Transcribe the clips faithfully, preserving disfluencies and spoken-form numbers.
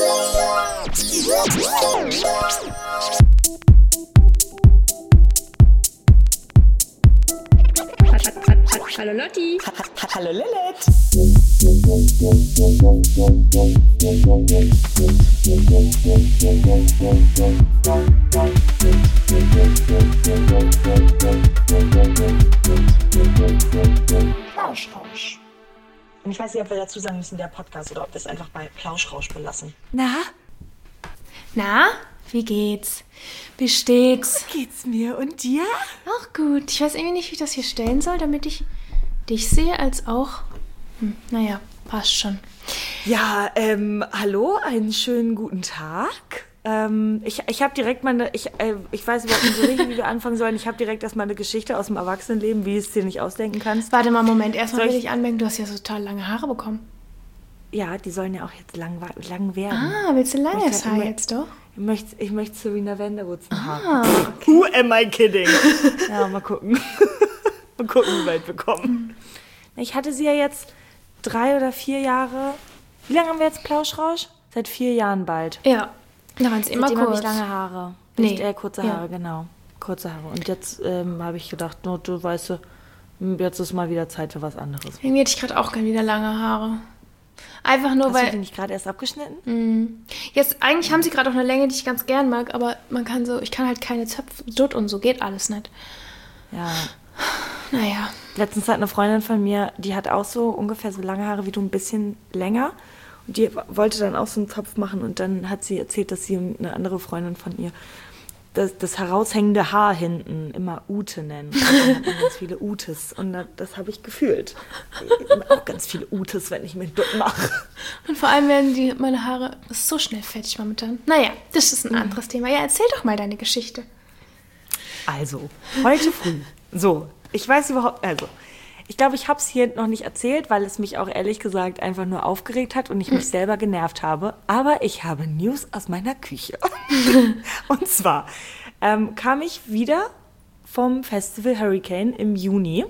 Hallo Lotti. Hallo Lilith. Plauschrausch. Und ich weiß nicht, ob wir dazu sagen müssen, der Podcast, oder ob wir es einfach bei Plauschrausch belassen. Na? Na? Wie geht's? Wie steht's? Wie geht's mir? Und dir? Auch gut. Ich weiß irgendwie nicht, wie ich das hier stellen soll, damit ich dich sehe, als auch... Hm, naja, passt schon. Ja, ähm, hallo, einen schönen guten Tag. Ähm, ich ich habe direkt mal eine... Ich, äh, ich weiß überhaupt nicht so richtig, wie wir anfangen sollen. Ich habe direkt erstmal eine Geschichte aus dem Erwachsenenleben, wie du es dir nicht ausdenken kannst. Warte mal, Moment. Erstmal Soll will ich- ich anmerken, du hast ja so total lange Haare bekommen. Ja, die sollen ja auch jetzt lang, lang werden. Ah, willst du langes Ich- Haar jetzt doch? Ich möchte, ich möchte Serena Vanderwoods haben. Ah, Who am I kidding? Ja, mal gucken. Mal gucken, wie weit wir kommen. Ich hatte sie ja jetzt drei oder vier Jahre. Wie lange haben wir jetzt Plauschrausch? Seit vier Jahren bald. ja. Da waren es immer Seitdem habe kurz. ich lange Haare. Nee. Nicht, äh, kurze Ja. Haare, genau. Kurze Haare. Und jetzt ähm, habe ich gedacht, no, du weißt du, jetzt ist mal wieder Zeit für was anderes. Irgendwie hätte ich gerade auch gerne wieder lange Haare. Einfach nur, Hast du weil... die nicht gerade erst abgeschnitten? Mhm. Jetzt, eigentlich haben sie gerade auch eine Länge, die ich ganz gern mag, aber man kann so, ich kann halt keine Zöpfe, Dutt und so, geht alles nicht. Ja. Naja. Letztens hat eine Freundin von mir, die hat auch so ungefähr so lange Haare wie du, ein bisschen länger. Und die wollte dann auch so einen Zopf machen. Und dann hat sie erzählt, dass sie eine andere Freundin von ihr das, das heraushängende Haar hinten immer Ute nennt. Und dann hat man ganz viele Utes. Und da- das habe ich gefühlt. Ich habe auch ganz viele Utes, wenn ich mich Dutt mache. Und vor allem werden die, meine Haare so schnell fertig momentan. Naja, das ist ein anderes Thema. Ja, erzähl doch mal deine Geschichte. Also, heute früh. So, ich weiß überhaupt, also, ich glaube, ich habe es hier noch nicht erzählt, weil es mich auch ehrlich gesagt einfach nur aufgeregt hat und ich mich selber genervt habe. Aber ich habe News aus meiner Küche. Und zwar ähm, kam ich wieder vom Festival Hurricane im Juni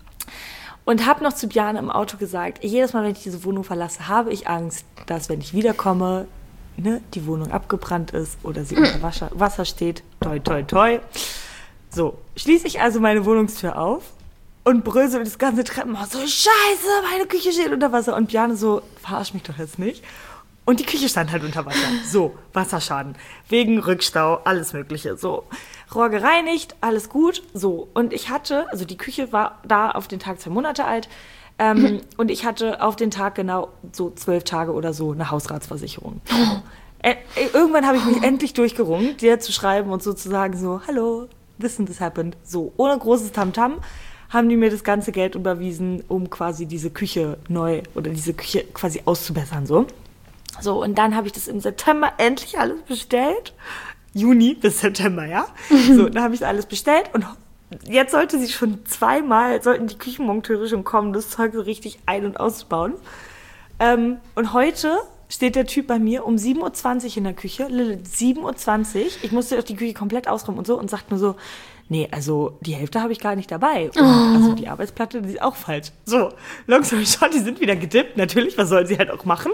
und habe noch zu Björn im Auto gesagt, jedes Mal, wenn ich diese Wohnung verlasse, habe ich Angst, dass, wenn ich wiederkomme, ne, die Wohnung abgebrannt ist oder sie unter Wasser, Wasser steht. Toi, toi, toi. So, schließe ich also meine Wohnungstür auf und brösel das ganze Treppenhaus. So, scheiße, meine Küche steht unter Wasser. Und Björn so, verarsch mich doch jetzt nicht. Und die Küche stand halt unter Wasser. So, Wasserschaden. Wegen Rückstau, alles Mögliche. So, Rohr gereinigt, alles gut. So, und ich hatte, also die Küche war da auf den Tag zwei Monate alt. Ähm, und ich hatte auf den Tag genau so zwölf Tage oder so eine Hausratsversicherung. Ä- Irgendwann habe ich mich endlich durchgerungen, dir zu schreiben und so zu sagen, so, hallo, this and this happened. So, ohne großes Tamtam haben die mir das ganze Geld überwiesen, um quasi diese Küche neu oder diese Küche quasi auszubessern, so. So, und dann habe ich das im September endlich alles bestellt. Juni bis September, ja. So, dann habe ich das alles bestellt und jetzt sollte sie schon zweimal, sollten die Küchenmonteure schon kommen, das Zeug so richtig ein- und ausbauen. Ähm, und heute steht der Typ bei mir um sieben Uhr zwanzig in der Küche, Lilith, sieben Uhr zwanzig, ich musste doch die Küche komplett ausräumen und so, und sagt nur so, nee, also die Hälfte habe ich gar nicht dabei. Und also die Arbeitsplatte, die ist auch falsch. So, long story short, die sind wieder gedippt, natürlich, was soll sie halt auch machen.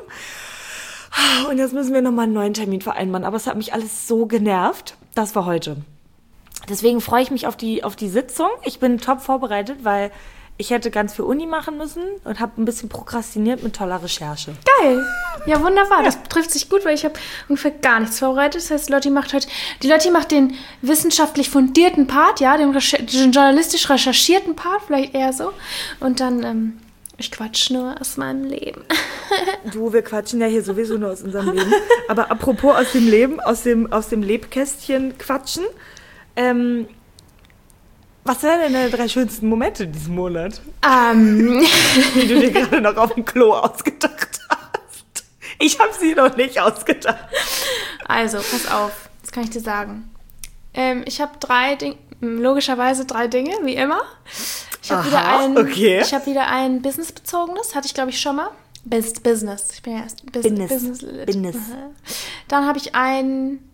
Und jetzt müssen wir nochmal einen neuen Termin vereinbaren, aber es hat mich alles so genervt. Das war heute. Deswegen freue ich mich auf die, auf die Sitzung. Ich bin top vorbereitet, weil ich hätte ganz viel Uni machen müssen und habe ein bisschen prokrastiniert mit toller Recherche. Geil. Ja, wunderbar. Das trifft sich gut, weil ich habe ungefähr gar nichts vorbereitet. Das heißt, Lotti macht heute, die Lotti macht den wissenschaftlich fundierten Part, ja, den, Recher- den journalistisch recherchierten Part, vielleicht eher so. Und dann, ähm, ich quatsch nur aus meinem Leben. Du, wir quatschen ja hier sowieso nur aus unserem Leben. Aber apropos aus dem Leben, aus dem, aus dem Lebkästchen quatschen, ähm, was wären denn deine drei schönsten Momente diesen Monat, Ähm, die du dir gerade noch auf dem Klo ausgedacht hast? Ich habe sie noch nicht ausgedacht. also, pass auf. Was kann ich dir sagen? Ähm, ich habe drei Dinge, logischerweise drei Dinge, wie immer. Ich habe wieder Aha, ein, okay. ich habe wieder ein businessbezogenes, hatte ich glaube ich schon mal. Best Business. Ich bin ja erst Bus- Business. Business. Lit. Business. Aha. Dann habe ich einen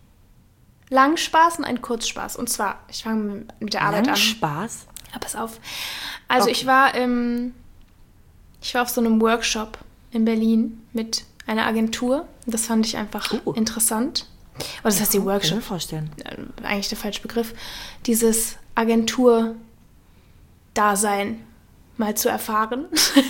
Langspaß und einen Kurzspaß. Und zwar, ich fange mit der Arbeit an. Spaß. Ja, pass auf. Also Okay. ich war im, ich war auf so einem Workshop in Berlin mit eine Agentur. Das fand ich einfach Uh. interessant. Oder das heißt die Kann ich Workshop. mir vorstellen. Äh, Eigentlich der falsche Begriff. Dieses Agentur-Dasein mal zu erfahren.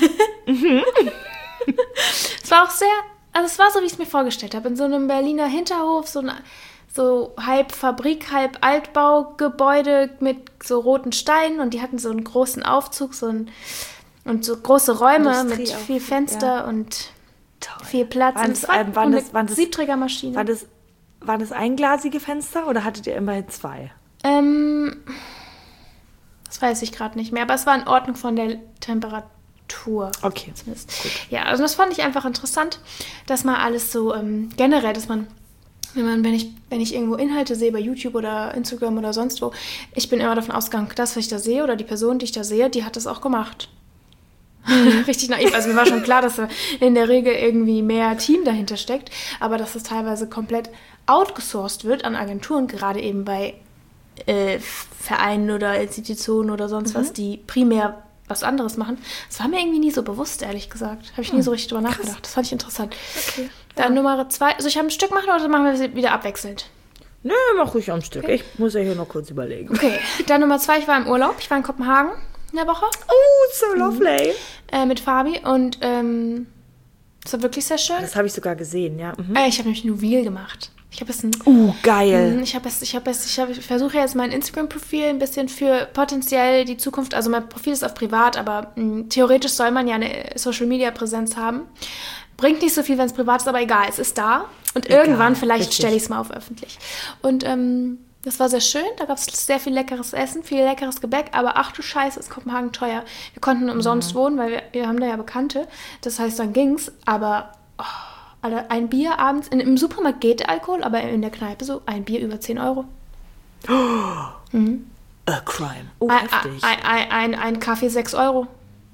Es war auch sehr, also es war so, wie ich es mir vorgestellt habe. In so einem Berliner Hinterhof, so, eine, so halb Fabrik, halb Altbaugebäude mit so roten Steinen und die hatten so einen großen Aufzug, so ein, und so große Räume mit Industrie viel auch, Fenster ja. und Toll. viel Platz. Waren Und das, es war ähm, waren eine das, waren das, Siebträgermaschine. war das, waren das einglasige Fenster oder hattet ihr immerhin zwei? Ähm, das weiß ich gerade nicht mehr, aber es war in Ordnung von der Temperatur. Okay. Zumindest. Ja, also das fand ich einfach interessant, dass man alles so ähm, generell, dass man, wenn man, wenn ich, wenn ich irgendwo Inhalte sehe bei YouTube oder Instagram oder sonst wo, ich bin immer davon ausgegangen, das, was ich da sehe oder die Person, die ich da sehe, die hat das auch gemacht. Richtig naiv. Also mir war schon klar, dass da in der Regel irgendwie mehr Team dahinter steckt, aber dass es teilweise komplett outgesourced wird an Agenturen, gerade eben bei äh, Vereinen oder Institutionen oder sonst Mhm. was, die primär was anderes machen. Das war mir irgendwie nie so bewusst, ehrlich gesagt. Habe ich nie so richtig drüber nachgedacht. Das fand ich interessant. Okay. Dann Nummer zwei. Soll ich ein Stück machen oder machen wir sie wieder abwechselnd? Nö, mach ruhig am Stück. Ich muss ja hier noch kurz überlegen. Okay. Dann Nummer zwei. Ich war im Urlaub. Ich war in Kopenhagen in der Woche Oh, so lovely. äh, mit Fabi und ähm, es war wirklich sehr schön. Das habe ich sogar gesehen, ja. Mhm. Äh, ich habe nämlich Nubil gemacht. Ich habe es ein Uh, geil. Ich habe es, ich habe es, ich, habe, ich versuche jetzt mein Instagram-Profil ein bisschen für potenziell die Zukunft, also mein Profil ist auf privat, aber mh, theoretisch soll man ja eine Social-Media-Präsenz haben. Bringt nicht so viel, wenn es privat ist, aber egal, es ist da. Und Egal, irgendwann vielleicht richtig. stelle ich es mal auf öffentlich. Und ähm, das war sehr schön, da gab es sehr viel leckeres Essen, viel leckeres Gebäck, aber ach du Scheiße, ist Kopenhagen teuer. Wir konnten umsonst wohnen, weil wir, wir haben da ja Bekannte, das heißt, dann ging's, aber... Oh, Alter, ein Bier abends, in, im Supermarkt geht Alkohol, aber in der Kneipe so, ein Bier über zehn Euro. Mhm. A crime. Oh, ein, heftig. ein, ein, ein, ein Kaffee sechs Euro.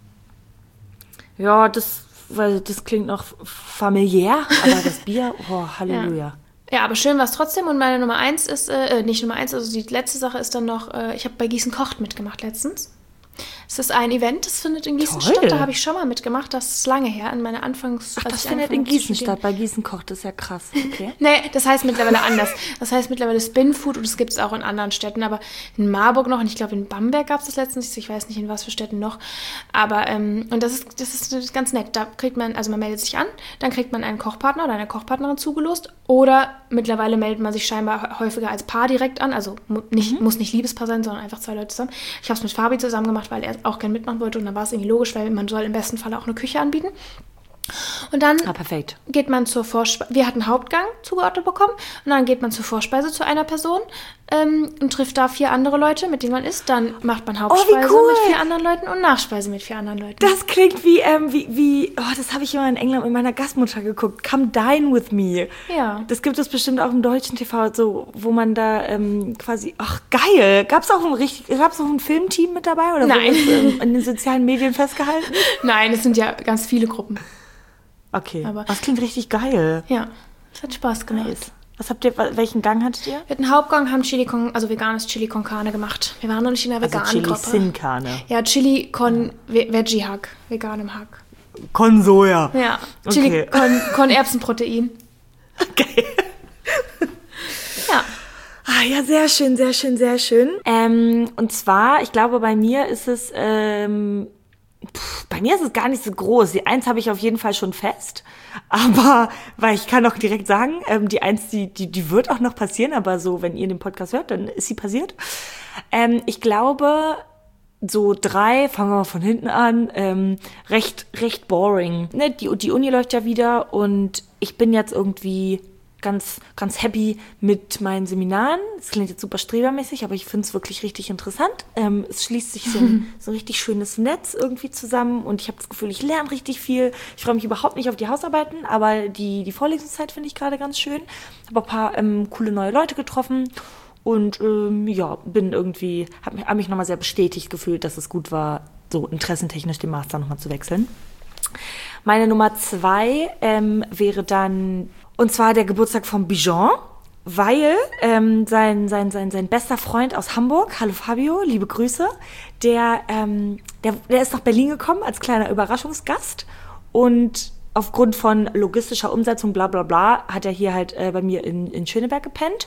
Ja, das, weil das klingt noch familiär, aber das Bier, oh, Halleluja. Ja, aber schön war es trotzdem. Und meine Nummer eins ist, äh, nicht Nummer eins, also die letzte Sache ist dann noch, äh, ich habe bei Gießen kocht mitgemacht letztens. Es ist ein Event, das findet in Gießen Toll. statt. Da habe ich schon mal mitgemacht, das ist lange her, in meiner Anfangs... Ach, als das ich findet in angefangen habe zu Gießen studieren. statt. Bei Gießen kocht, das ist ja krass. Okay. Nee, das heißt mittlerweile anders. Das heißt mittlerweile Spin Food und das gibt es auch in anderen Städten. Aber in Marburg noch und ich glaube in Bamberg gab es das letztens. Ich weiß nicht, in was für Städten noch. Aber, ähm, und das ist, das ist ganz nett. Da kriegt man, also man meldet sich an, dann kriegt man einen Kochpartner oder eine Kochpartnerin zugelost. Oder mittlerweile meldet man sich scheinbar häufiger als Paar direkt an. Also mu- nicht, Mhm. muss nicht Liebespaar sein, sondern einfach zwei Leute zusammen. Ich habe es mit Fabi zusammen gemacht, weil er auch gerne mitmachen wollte. Und dann war es irgendwie logisch, weil man soll im besten Fall auch eine Küche anbieten. Und dann Ah, perfekt. geht man zur Vorspeise. Wir hatten Hauptgang zugeordnet bekommen. Und dann geht man zur Vorspeise zu einer Person ähm, und trifft da vier andere Leute, mit denen man isst. Dann macht man Hauptspeise cool. mit vier anderen Leuten und Nachspeise mit vier anderen Leuten. Das klingt wie, ähm, wie, wie, oh, das habe ich immer in England mit meiner Gastmutter geguckt. Come dine with me. Ja. Das gibt es bestimmt auch im deutschen T V, so, wo man da ähm, quasi, ach geil. Gab es auch ein richtig, gab's auch ein Filmteam mit dabei oder Nein. wurde es ähm, in den sozialen Medien festgehalten? Nein, es sind ja ganz viele Gruppen. Okay. Aber- das klingt richtig geil. Ja, es hat Spaß gemacht. Nice. Was habt ihr, welchen Gang hattet ihr? Wir hatten Hauptgang, haben Chili con, also veganes Chili con Carne gemacht. Wir waren noch nicht in der Also veganen Chili Gruppe. Sin Carne. Ja, Chili con Ve- Veggie Hack, veganem Hack. Con Soja. Ja, Chili Okay. con, con Erbsenprotein. Geil. Ja. Ah, ja, sehr schön, sehr schön, sehr schön. Ähm, und zwar, ich glaube, bei mir ist es, ähm, pff, bei mir ist es gar nicht so groß. Die Eins habe ich auf jeden Fall schon fest. Aber, weil ich kann auch direkt sagen, ähm, die Eins, die, die, die wird auch noch passieren. Aber so, wenn ihr den Podcast hört, dann ist sie passiert. Ähm, ich glaube, so drei, fangen wir mal von hinten an, ähm, recht, recht boring. Ne, die, die Uni läuft ja wieder und ich bin jetzt irgendwie ganz, ganz happy mit meinen Seminaren. Es klingt jetzt super strebermäßig, aber ich finde es wirklich richtig interessant. Ähm, es schließt sich so ein, so ein richtig schönes Netz irgendwie zusammen und ich habe das Gefühl, ich lerne richtig viel. Ich freue mich überhaupt nicht auf die Hausarbeiten, aber die, die Vorlesungszeit finde ich gerade ganz schön. Habe ein paar ähm, coole neue Leute getroffen und ähm, ja, bin irgendwie, habe mich, hab mich nochmal sehr bestätigt gefühlt, dass es gut war, so interessentechnisch den Master nochmal zu wechseln. Meine Nummer zwei ähm, wäre dann, und zwar der Geburtstag von Bijan, weil ähm, sein, sein, sein, sein bester Freund aus Hamburg, hallo Fabio, liebe Grüße, der, ähm, der, der ist nach Berlin gekommen als kleiner Überraschungsgast und aufgrund von logistischer Umsetzung, bla bla bla, hat er hier halt äh, bei mir in, in Schöneberg gepennt.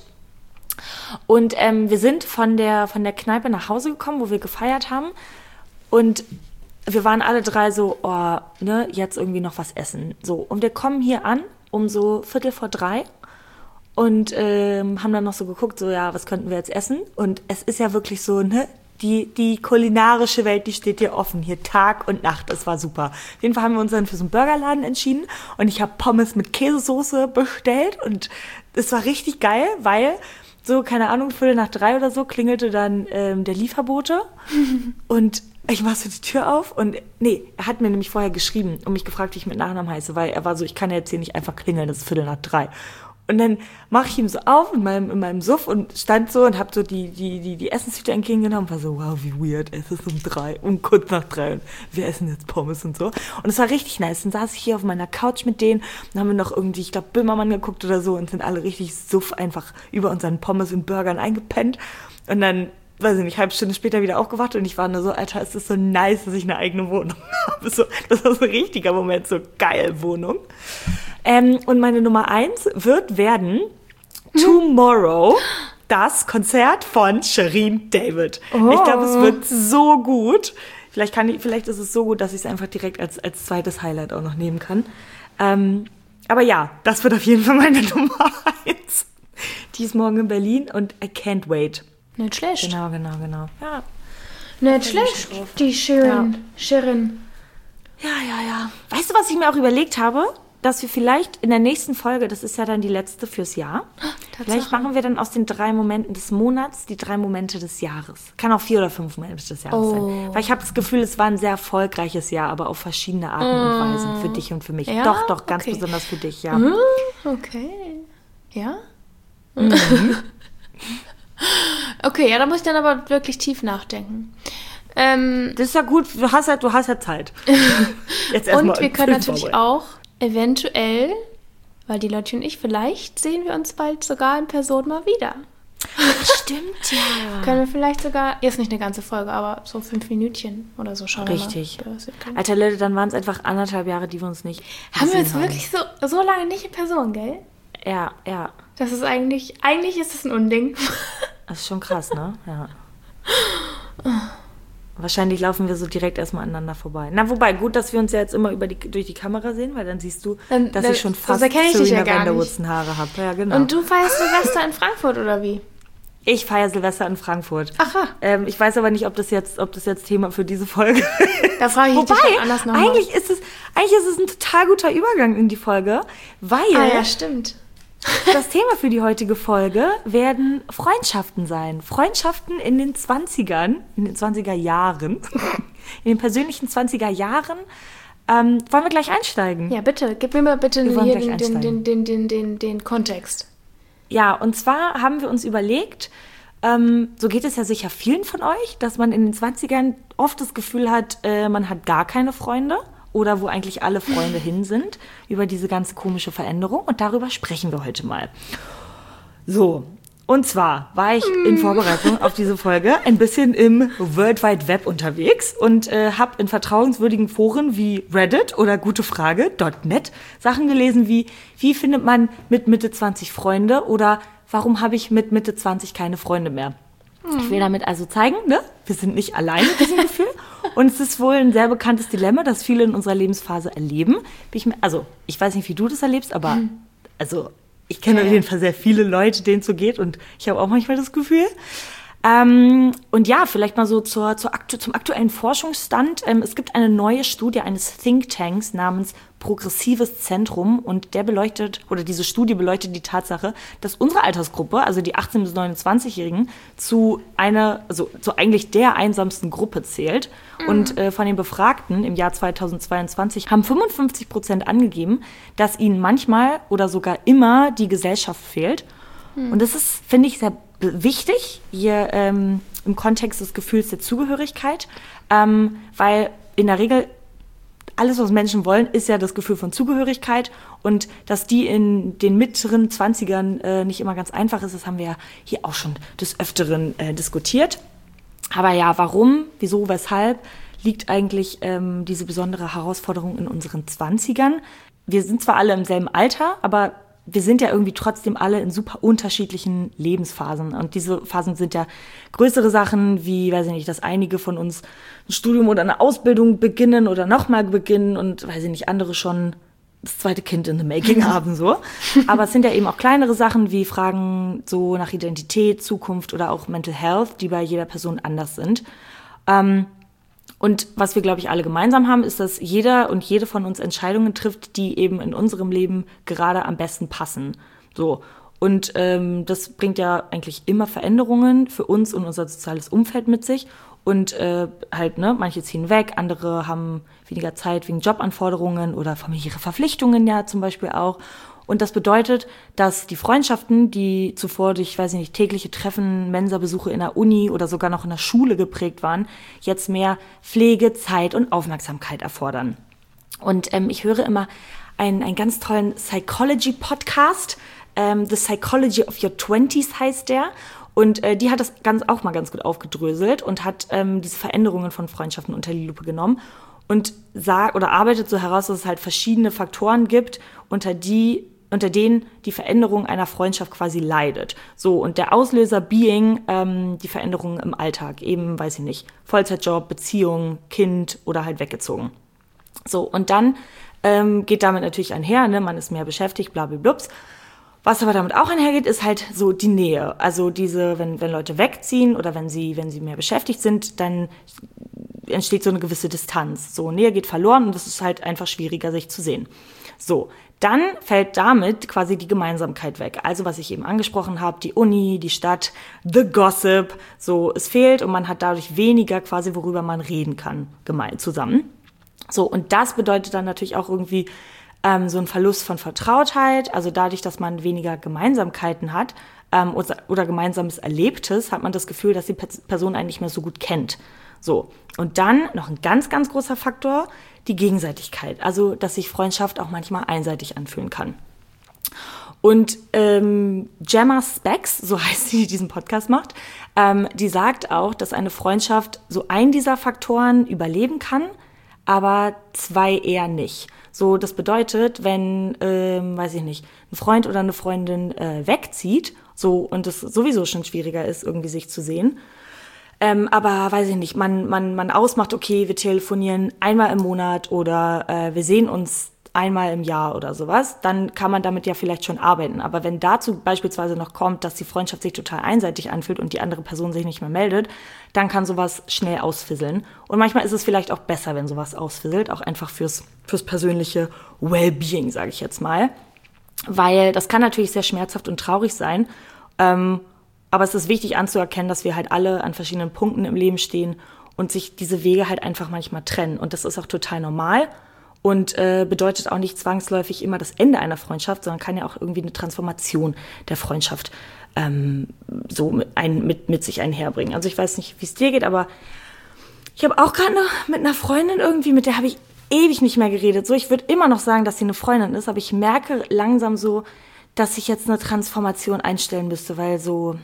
Und ähm, wir sind von der, von der Kneipe nach Hause gekommen, wo wir gefeiert haben. Und wir waren alle drei so, oh, ne, jetzt irgendwie noch was essen. So, und wir kommen hier an um so Viertel vor drei und ähm, haben dann noch so geguckt, so, ja, was könnten wir jetzt essen? Und es ist ja wirklich so, ne, die, die kulinarische Welt, die steht hier offen, hier Tag und Nacht, das war super. Auf jeden Fall haben wir uns dann für so einen Burgerladen entschieden und ich habe Pommes mit Käsesoße bestellt und es war richtig geil, weil so, keine Ahnung, Viertel nach drei oder so klingelte dann ähm, der Lieferbote und ich mach so die Tür auf und, nee, er hat mir nämlich vorher geschrieben und mich gefragt, wie ich mit Nachnamen heiße, weil er war so, ich kann ja jetzt hier nicht einfach klingeln, das ist Viertel nach drei. Und dann mache ich ihm so auf in meinem, in meinem Suff und stand so und hab so die, die, die, die Essenstüte entgegengenommen und war so, wow, wie weird, es ist um drei, um kurz nach drei und wir essen jetzt Pommes und so. Und es war richtig nice. Dann saß ich hier auf meiner Couch mit denen und haben wir noch irgendwie, ich glaube, Böhmermann geguckt oder so und sind alle richtig suff einfach über unseren Pommes und Burgern eingepennt. Und dann, weiß ich nicht, halbe Stunde später wieder aufgewacht und ich war nur so, Alter, es ist so nice, dass ich eine eigene Wohnung habe. So, das war so ein richtiger Moment, so geil, Wohnung. Ähm, und meine Nummer eins wird werden Tomorrow, das Konzert von Shirin David. Oh. Ich glaube, es wird so gut. Vielleicht, kann ich, vielleicht ist es so gut, dass ich es einfach direkt als, als zweites Highlight auch noch nehmen kann. Ähm, aber ja, das wird auf jeden Fall meine Nummer eins. Die ist morgen in Berlin und I can't wait. Nicht schlecht. Genau, genau, genau. Ja. Nicht schlecht, die Shirin. Ja. Shirin. Ja, ja, ja. Weißt du, was ich mir auch überlegt habe? Dass wir vielleicht in der nächsten Folge, das ist ja dann die letzte fürs Jahr, Tatsache. Vielleicht machen wir dann aus den drei Momenten des Monats die drei Momente des Jahres. Kann auch vier oder fünf Momente des Jahres oh. sein. Weil ich habe das Gefühl, es war ein sehr erfolgreiches Jahr, aber auf verschiedene Arten mm. und Weisen. Für dich und für mich. Ja? Doch, doch, ganz okay. besonders für dich, ja. Mm, okay. Ja? Mhm. Okay, ja, da muss ich dann aber wirklich tief nachdenken. Ähm, das ist ja gut, du hast ja, du hast ja Zeit. Jetzt erst und mal wir können natürlich auch eventuell, weil die Leute und ich, vielleicht sehen wir uns bald sogar in Person mal wieder. Stimmt, ja. Können wir vielleicht sogar, jetzt nicht eine ganze Folge, aber so fünf Minütchen oder so schauen. Richtig. Wir mal. Alter Leute, dann waren es einfach anderthalb Jahre, die wir uns nicht Haben wir uns haben. wirklich so, so lange nicht in Person, gell? Ja, ja. Das ist eigentlich, eigentlich ist das ein Unding. Das ist schon krass, ne? Ja. Wahrscheinlich laufen wir so direkt erstmal aneinander vorbei. Na, wobei, gut, dass wir uns ja jetzt immer über die, durch die Kamera sehen, weil dann siehst du, dann, dass dann, ich schon fast Serena van der Woodsen Haare habe. Ja, genau. Und du feierst Silvester in Frankfurt, oder wie? Ich feiere Silvester in Frankfurt. Aha. Ähm, ich weiß aber nicht, ob das jetzt, ob das jetzt Thema für diese Folge ist. Da frage ich Wobei, dich anders nochmal. Eigentlich ist es, eigentlich ist es ein total guter Übergang in die Folge, weil... Ah ja, stimmt. Das Thema für die heutige Folge werden Freundschaften sein. Freundschaften in den zwanzigern, in den zwanziger Jahren, in den persönlichen zwanziger Jahren. Ähm, wollen wir gleich einsteigen? Ja, bitte. Gib mir mal bitte hier den, den, den, den, den, den, den Kontext. Ja, und zwar haben wir uns überlegt, ähm, so geht es ja sicher vielen von euch, dass man in den zwanzigern oft das Gefühl hat, äh, man hat gar keine Freunde. Oder wo eigentlich alle Freunde hin sind, über diese ganze komische Veränderung. Und darüber sprechen wir heute mal. So, und zwar war ich in Vorbereitung auf diese Folge ein bisschen im World Wide Web unterwegs und äh, habe in vertrauenswürdigen Foren wie Reddit oder gutefrage Punkt net Sachen gelesen wie, wie findet man mit Mitte zwanzig Freunde oder warum habe ich mit Mitte zwanzig keine Freunde mehr? Ich will damit also zeigen, ne? Wir sind nicht allein mit diesem Gefühl. Und es ist wohl ein sehr bekanntes Dilemma, das viele in unserer Lebensphase erleben. Ich, also, ich weiß nicht, wie du das erlebst, aber hm. also, ich kenne ja. auf jeden Fall sehr viele Leute, denen es so geht. Und ich habe auch manchmal das Gefühl. Ähm, und ja, vielleicht mal so zur, zur aktu- zum aktuellen Forschungsstand. Ähm, es gibt eine neue Studie eines Thinktanks namens Progressives Zentrum und der beleuchtet, oder diese Studie beleuchtet die Tatsache, dass unsere Altersgruppe, also die achtzehn- bis neunundzwanzigjährigen, zu einer, also zu eigentlich der einsamsten Gruppe zählt. Mhm. Und äh, von den Befragten im Jahr zweitausendzweiundzwanzig haben fünfundfünfzig Prozent angegeben, dass ihnen manchmal oder sogar immer die Gesellschaft fehlt. Mhm. Und das ist, finde ich, sehr wichtig, hier ähm, im Kontext des Gefühls der Zugehörigkeit, ähm, weil in der Regel alles, was Menschen wollen, ist ja das Gefühl von Zugehörigkeit und dass die in den mittleren Zwanzigern äh, nicht immer ganz einfach ist, das haben wir ja hier auch schon des Öfteren äh, diskutiert. Aber ja, warum, wieso, weshalb liegt eigentlich ähm, diese besondere Herausforderung in unseren Zwanzigern? wir sind zwar alle im selben Alter, aber wir sind ja irgendwie trotzdem alle in super unterschiedlichen Lebensphasen. Und diese Phasen sind ja größere Sachen, wie, weiß ich nicht, dass einige von uns ein Studium oder eine Ausbildung beginnen oder nochmal beginnen und, weiß ich nicht, andere schon das zweite Kind in the making haben, so. Aber es sind ja eben auch kleinere Sachen wie Fragen so nach Identität, Zukunft oder auch Mental Health, die bei jeder Person anders sind. Ähm, Und was wir, glaube ich, alle gemeinsam haben, ist, dass jeder und jede von uns Entscheidungen trifft, die eben in unserem Leben gerade am besten passen. So. Und ähm, das bringt ja eigentlich immer Veränderungen für uns und unser soziales Umfeld mit sich. Und äh, halt, ne, manche ziehen weg, andere haben weniger Zeit wegen Jobanforderungen oder familiäre Verpflichtungen ja zum Beispiel auch. Und das bedeutet, dass die Freundschaften, die zuvor durch, weiß ich nicht, tägliche Treffen, Mensabesuche in der Uni oder sogar noch in der Schule geprägt waren, jetzt mehr Pflege, Zeit und Aufmerksamkeit erfordern. Und ähm, ich höre immer einen, einen ganz tollen Psychology-Podcast, ähm, The Psychology of Your Twenties heißt der. Und äh, die hat das ganz auch mal ganz gut aufgedröselt und hat ähm, diese Veränderungen von Freundschaften unter die Lupe genommen. Und sagt oder arbeitet so heraus, dass es halt verschiedene Faktoren gibt, unter die unter denen die Veränderung einer Freundschaft quasi leidet. So, und der Auslöser being ähm, die Veränderungen im Alltag, eben, weiß ich nicht, Vollzeitjob, Beziehung, Kind oder halt weggezogen. So, und dann ähm, geht damit natürlich einher, ne, man ist mehr beschäftigt, blablablups. Was aber damit auch einhergeht, ist halt so die Nähe. Also diese, wenn, wenn Leute wegziehen oder wenn sie, wenn sie mehr beschäftigt sind, dann entsteht so eine gewisse Distanz. So, Nähe geht verloren und es ist halt einfach schwieriger, sich zu sehen. So, dann fällt damit quasi die Gemeinsamkeit weg. Also was ich eben angesprochen habe, die Uni, die Stadt, the gossip. So, es fehlt und man hat dadurch weniger quasi, worüber man reden kann, gemein zusammen. So, und das bedeutet dann natürlich auch irgendwie ähm, so ein Verlust von Vertrautheit. Also dadurch, dass man weniger Gemeinsamkeiten hat ähm, oder, oder gemeinsames Erlebtes, hat man das Gefühl, dass die Person einen nicht mehr so gut kennt. So, und dann noch ein ganz, ganz großer Faktor, die Gegenseitigkeit. Also, dass sich Freundschaft auch manchmal einseitig anfühlen kann. Und ähm, Gemma Spex, so heißt sie, die diesen Podcast macht, ähm, die sagt auch, dass eine Freundschaft so einen dieser Faktoren überleben kann, aber zwei eher nicht. So, das bedeutet, wenn, ähm, weiß ich nicht, ein Freund oder eine Freundin äh, wegzieht, so und es sowieso schon schwieriger ist, irgendwie sich zu sehen, Ähm, aber weiß ich nicht, man, man, man ausmacht, okay, wir telefonieren einmal im Monat oder äh, wir sehen uns einmal im Jahr oder sowas, dann kann man damit ja vielleicht schon arbeiten. Aber wenn dazu beispielsweise noch kommt, dass die Freundschaft sich total einseitig anfühlt und die andere Person sich nicht mehr meldet, dann kann sowas schnell ausfisseln. Und manchmal ist es vielleicht auch besser, wenn sowas ausfisselt, auch einfach fürs, fürs persönliche Wellbeing, sage ich jetzt mal. Weil das kann natürlich sehr schmerzhaft und traurig sein, ähm, aber es ist wichtig anzuerkennen, dass wir halt alle an verschiedenen Punkten im Leben stehen und sich diese Wege halt einfach manchmal trennen. Und das ist auch total normal und äh, bedeutet auch nicht zwangsläufig immer das Ende einer Freundschaft, sondern kann ja auch irgendwie eine Transformation der Freundschaft ähm, so mit, ein, mit, mit sich einherbringen. Also ich weiß nicht, wie es dir geht, aber ich habe auch gerade mit einer Freundin irgendwie, mit der habe ich ewig nicht mehr geredet. So, ich würde immer noch sagen, dass sie eine Freundin ist, aber ich merke langsam so, dass ich jetzt eine Transformation einstellen müsste, weil so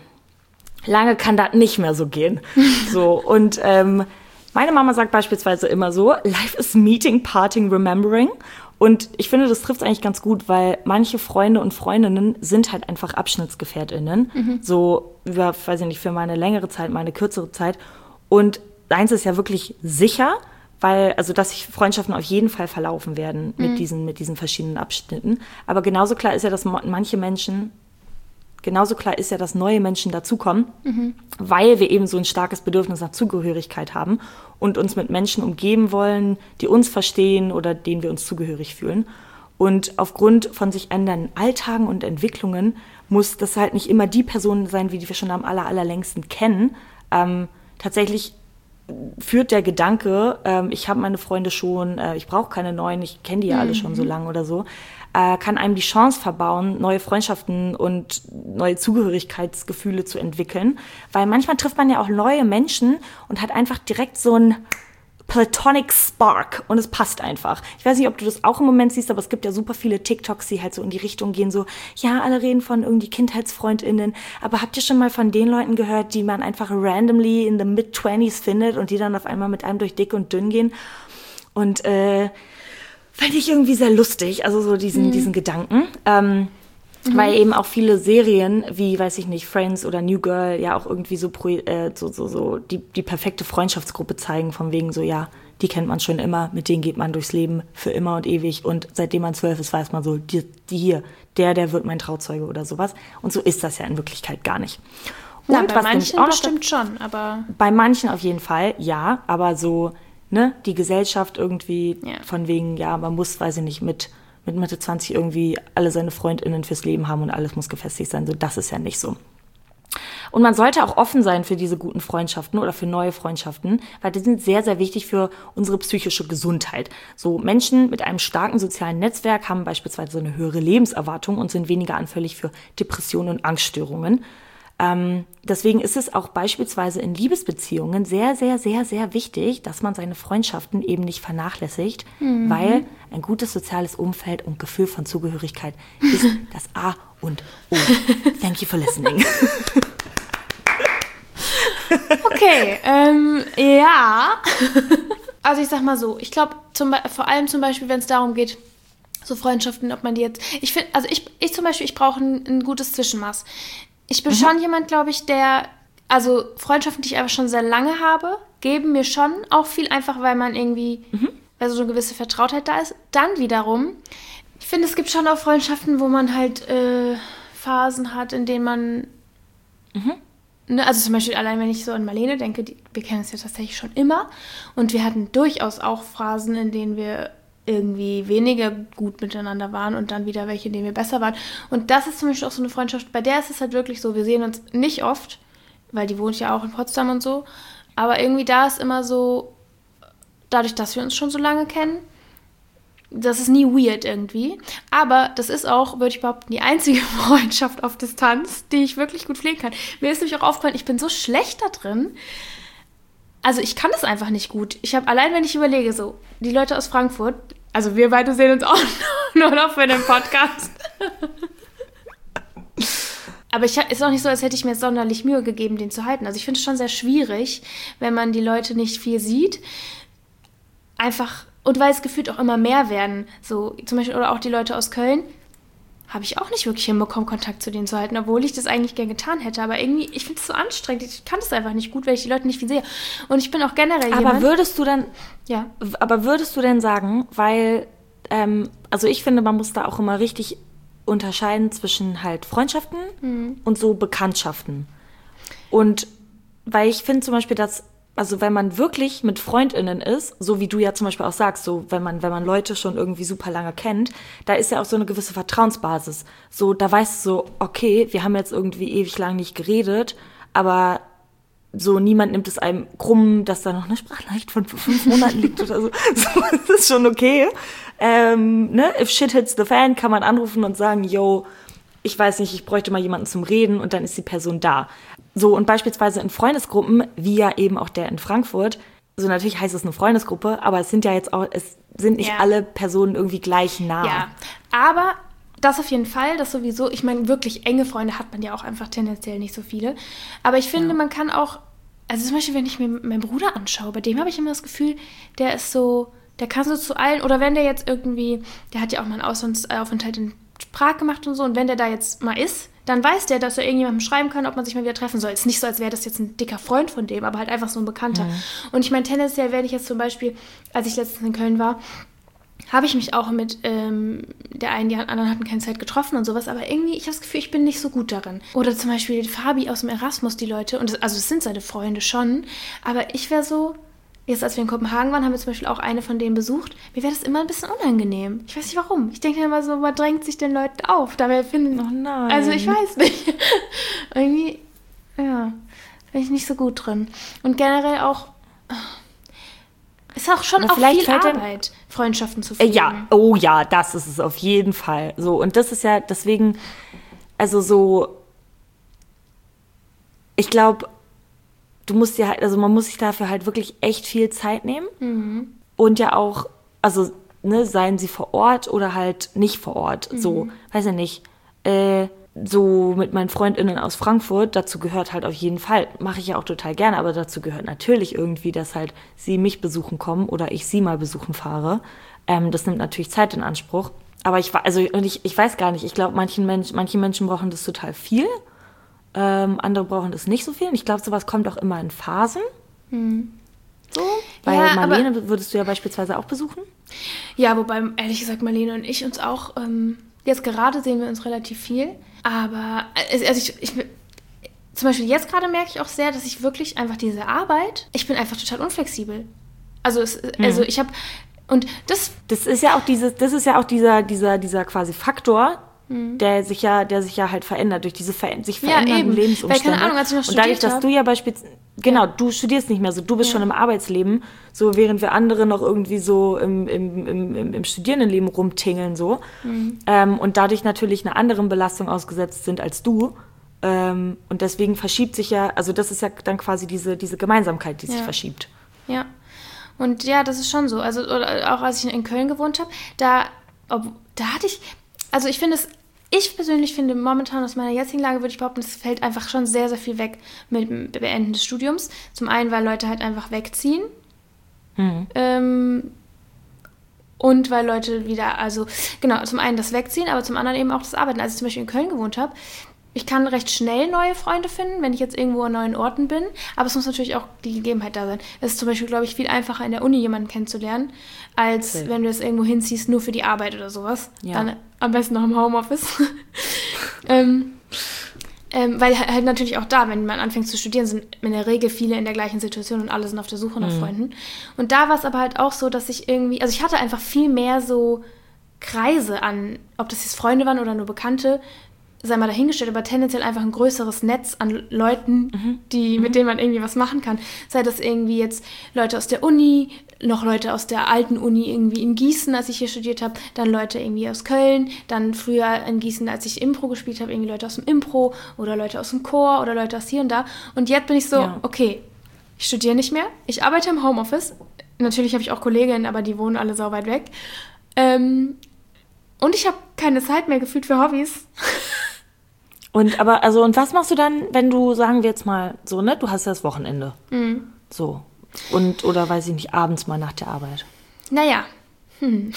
lange kann das nicht mehr so gehen. So, und ähm, meine Mama sagt beispielsweise immer so, life is meeting, parting, remembering. Und ich finde, das trifft es eigentlich ganz gut, weil manche Freunde und Freundinnen sind halt einfach AbschnittsgefährtInnen. Mhm. So, über, weiß ich nicht, für meine längere Zeit, meine kürzere Zeit. Und eins ist ja wirklich sicher, weil, also, dass sich Freundschaften auf jeden Fall verlaufen werden mit, mhm. diesen, mit diesen verschiedenen Abschnitten. Aber genauso klar ist ja, dass manche Menschen Genauso klar ist ja, dass neue Menschen dazukommen, mhm. weil wir eben so ein starkes Bedürfnis nach Zugehörigkeit haben und uns mit Menschen umgeben wollen, die uns verstehen oder denen wir uns zugehörig fühlen. Und aufgrund von sich ändernden Alltagen und Entwicklungen muss das halt nicht immer die Person sein, wie die wir schon am aller, allerlängsten kennen. Ähm, tatsächlich führt der Gedanke, ähm, ich habe meine Freunde schon, äh, ich brauche keine neuen, ich kenne die ja alle mhm. schon so lange oder so, äh, kann einem die Chance verbauen, neue Freundschaften und neue Zugehörigkeitsgefühle zu entwickeln. Weil manchmal trifft man ja auch neue Menschen und hat einfach direkt so ein Platonic Spark und es passt einfach. Ich weiß nicht, ob du das auch im Moment siehst, aber es gibt ja super viele TikToks, die halt so in die Richtung gehen, so, ja, alle reden von irgendwie KindheitsfreundInnen, aber habt ihr schon mal von den Leuten gehört, die man einfach randomly in the mid-twenties findet und die dann auf einmal mit einem durch dick und dünn gehen? Und äh, fand ich irgendwie sehr lustig, also so diesen, mhm. diesen Gedanken. Ähm, mhm. Weil eben auch viele Serien, wie, weiß ich nicht, Friends oder New Girl, ja auch irgendwie so, äh, so, so, so die, die perfekte Freundschaftsgruppe zeigen, von wegen so, ja, die kennt man schon immer, mit denen geht man durchs Leben für immer und ewig. Und seitdem man zwölf ist, weiß man so, die, die hier, der, der wird mein Trauzeuge oder sowas. Und so ist das ja in Wirklichkeit gar nicht. Und Na, bei was manchen auch bestimmt schon, aber... Bei manchen auf jeden Fall, ja. Aber so, ne, die Gesellschaft irgendwie Ja. von wegen, ja, man muss, weiß ich nicht, mit, mit Mitte zwanzig irgendwie alle seine FreundInnen fürs Leben haben und alles muss gefestigt sein. So, das ist ja nicht so. Und man sollte auch offen sein für diese guten Freundschaften oder für neue Freundschaften, weil die sind sehr, sehr wichtig für unsere psychische Gesundheit. So Menschen mit einem starken sozialen Netzwerk haben beispielsweise eine höhere Lebenserwartung und sind weniger anfällig für Depressionen und Angststörungen. Ähm, deswegen ist es auch beispielsweise in Liebesbeziehungen sehr, sehr, sehr, sehr wichtig, dass man seine Freundschaften eben nicht vernachlässigt, mhm. weil ein gutes soziales Umfeld und Gefühl von Zugehörigkeit ist das A und O. Thank you for listening. Okay, ähm, ja. Also ich sag mal so, ich glaube, vor allem zum Beispiel, wenn es darum geht, so Freundschaften, ob man die jetzt... Ich finde, also ich, ich zum Beispiel, ich brauche ein, ein gutes Zwischenmaß. Ich bin mhm. schon jemand, glaube ich, der, also Freundschaften, die ich einfach schon sehr lange habe, geben mir schon auch viel, einfach weil man irgendwie, mhm. weil so eine gewisse Vertrautheit da ist. Dann wiederum, ich finde, es gibt schon auch Freundschaften, wo man halt äh, Phasen hat, in denen man, mhm. ne, also zum Beispiel allein, wenn ich so an Marlene denke, die, wir kennen uns ja tatsächlich schon immer und wir hatten durchaus auch Phasen, in denen wir irgendwie weniger gut miteinander waren und dann wieder welche, in denen wir besser waren. Und das ist zum Beispiel auch so eine Freundschaft, bei der ist es halt wirklich so, wir sehen uns nicht oft, weil die wohnt ja auch in Potsdam und so, aber irgendwie da ist immer so, dadurch, dass wir uns schon so lange kennen, das ist nie weird irgendwie. Aber das ist auch, würde ich behaupten, die einzige Freundschaft auf Distanz, die ich wirklich gut pflegen kann. Mir ist nämlich auch aufgefallen, ich bin so schlecht da drin. Also ich kann das einfach nicht gut. Ich habe, allein wenn ich überlege, so, die Leute aus Frankfurt, also wir beide sehen uns auch nur noch für den Podcast. Aber es ist auch nicht so, als hätte ich mir sonderlich Mühe gegeben, den zu halten. Also ich finde es schon sehr schwierig, wenn man die Leute nicht viel sieht. Einfach, und weil es gefühlt auch immer mehr werden. So zum Beispiel, oder auch die Leute aus Köln, habe ich auch nicht wirklich hinbekommen, Kontakt zu denen zu halten, obwohl ich das eigentlich gern getan hätte. Aber irgendwie, ich finde es so anstrengend. Ich kann das einfach nicht gut, weil ich die Leute nicht viel sehe. Und ich bin auch generell Aber jemand... würdest du dann... Ja. Aber würdest du denn sagen, weil... Ähm, also ich finde, man muss da auch immer richtig unterscheiden zwischen halt Freundschaften mhm. und so Bekanntschaften. Und weil ich finde zum Beispiel, dass... Also wenn man wirklich mit FreundInnen ist, so wie du ja zum Beispiel auch sagst, so wenn man, wenn man Leute schon irgendwie super lange kennt, da ist ja auch so eine gewisse Vertrauensbasis. So, da weißt du so, okay, wir haben jetzt irgendwie ewig lang nicht geredet, aber so niemand nimmt es einem krumm, dass da noch eine Sprachnachricht von fünf Monaten liegt oder so. So, das ist schon okay. Ähm, ne? If shit hits the fan, kann man anrufen und sagen, yo, ich weiß nicht, ich bräuchte mal jemanden zum Reden und dann ist die Person da. So, und beispielsweise in Freundesgruppen, wie ja eben auch der in Frankfurt, so natürlich heißt es eine Freundesgruppe, aber es sind ja jetzt auch, es sind nicht ja. alle Personen irgendwie gleich nah. Ja, aber das auf jeden Fall, das sowieso, ich meine, wirklich enge Freunde hat man ja auch einfach tendenziell nicht so viele. Aber ich finde, ja. man kann auch, also zum Beispiel, wenn ich mir meinen Bruder anschaue, bei dem habe ich immer das Gefühl, der ist so, der kann so zu allen, oder wenn der jetzt irgendwie, der hat ja auch mal einen Auslandsaufenthalt in Prag gemacht und so, und wenn der da jetzt mal ist, dann weiß der, dass er irgendjemandem schreiben kann, ob man sich mal wieder treffen soll. Es ist nicht so, als wäre das jetzt ein dicker Freund von dem, aber halt einfach so ein Bekannter. Mhm. Und ich meine, tendenziell werde ich jetzt zum Beispiel, als ich letztens in Köln war, habe ich mich auch mit ähm, der einen, die anderen hatten keine Zeit getroffen und sowas, aber irgendwie, ich habe das Gefühl, ich bin nicht so gut darin. Oder zum Beispiel Fabi aus dem Erasmus, die Leute, und das, also es sind seine Freunde schon, aber ich wäre so, jetzt als wir in Kopenhagen waren, haben wir zum Beispiel auch eine von denen besucht. Mir wäre das immer ein bisschen unangenehm. Ich weiß nicht warum. Ich denke immer so, man drängt sich den Leuten auf. Dabei finden. Oh nein. Also ich weiß nicht. Irgendwie, ja, bin ich nicht so gut drin. Und generell auch, ist auch schon auch viel Arbeit, Freundschaften zu pflegen. Ja, oh ja, das ist es auf jeden Fall. So, und das ist ja deswegen, also so, ich glaube, du musst ja halt, also man muss sich dafür halt wirklich echt viel Zeit nehmen. Mhm. Und ja auch, also, ne, seien sie vor Ort oder halt nicht vor Ort. Mhm. So, weiß ich nicht, äh, so mit meinen FreundInnen aus Frankfurt, dazu gehört halt auf jeden Fall, mache ich ja auch total gerne, aber dazu gehört natürlich irgendwie, dass halt sie mich besuchen kommen oder ich sie mal besuchen fahre. Ähm, das nimmt natürlich Zeit in Anspruch. Aber ich, also, und ich, ich weiß gar nicht, ich glaube, manchen Mensch, manche Menschen brauchen das total viel. Ähm, andere brauchen das nicht so viel. Und ich glaube, sowas kommt auch immer in Phasen. Hm. So. Weil Ja, Marlene aber- würdest du ja beispielsweise auch besuchen. Ja, wobei, ehrlich gesagt, Marlene und ich uns auch, ähm, jetzt gerade sehen wir uns relativ viel. Aber, also ich, ich, zum Beispiel jetzt gerade merke ich auch sehr, dass ich wirklich einfach diese Arbeit, ich bin einfach total unflexibel. Also, es, also ich habe, und das, Das ist ja auch dieses, das ist ja auch dieser, dieser, dieser quasi Faktor, der sich ja, der sich ja halt verändert durch diese ver sich Ja, verändernden eben. Lebensumstände. Weil, keine Ahnung, als ich noch und dadurch, studiert dass hab- du ja beispielsweise, genau, du studierst nicht mehr so, du bist Ja. schon im Arbeitsleben, so während wir andere noch irgendwie so im, im, im, im, im Studierendenleben rumtingeln so ähm, und dadurch natürlich einer anderen Belastung ausgesetzt sind als du. Ähm, und deswegen verschiebt sich ja, also das ist ja dann quasi diese, diese Gemeinsamkeit, die sich Ja. verschiebt. ja. Und ja, das ist schon so. Also, oder auch als ich in Köln gewohnt habe, da, ob, da hatte ich, also ich finde es, ich persönlich finde momentan aus meiner jetzigen Lage, würde ich behaupten, es fällt einfach schon sehr, sehr viel weg mit dem Beenden des Studiums. Zum einen, weil Leute halt einfach wegziehen. Ähm, und weil Leute wieder, also genau, zum einen das Wegziehen, aber zum anderen eben auch das Arbeiten. Als ich zum Beispiel in Köln gewohnt habe, ich kann recht schnell neue Freunde finden, wenn ich jetzt irgendwo an neuen Orten bin. Aber es muss natürlich auch die Gegebenheit da sein. Es ist zum Beispiel, glaube ich, viel einfacher in der Uni jemanden kennenzulernen, als Okay. wenn du es irgendwo hinziehst, nur für die Arbeit oder sowas. Ja. Dann am besten noch im Homeoffice. ähm, ähm, weil halt natürlich auch da, wenn man anfängt zu studieren, sind in der Regel viele in der gleichen Situation und alle sind auf der Suche nach Freunden. Und da war es aber halt auch so, dass ich irgendwie, also ich hatte einfach viel mehr so Kreise an, ob das jetzt Freunde waren oder nur Bekannte, sei mal dahingestellt, aber tendenziell einfach ein größeres Netz an Leuten, die, mit denen man irgendwie was machen kann. Sei das irgendwie jetzt Leute aus der Uni, noch Leute aus der alten Uni irgendwie in Gießen, als ich hier studiert habe, dann Leute irgendwie aus Köln, dann früher in Gießen, als ich Impro gespielt habe, irgendwie Leute aus dem Impro oder Leute aus dem Chor oder Leute aus hier und da. Und jetzt bin ich so, Ja. okay, ich studiere nicht mehr, ich arbeite im Homeoffice. Natürlich habe ich auch Kolleginnen, aber die wohnen alle sau weit weg. Ähm, und ich habe keine Zeit mehr gefühlt für Hobbys. Und aber, also, und was machst du dann, wenn du, sagen wir jetzt mal, so, ne, du hast ja das Wochenende. So. Und, oder weiß ich nicht, abends mal nach der Arbeit. Naja. Hm.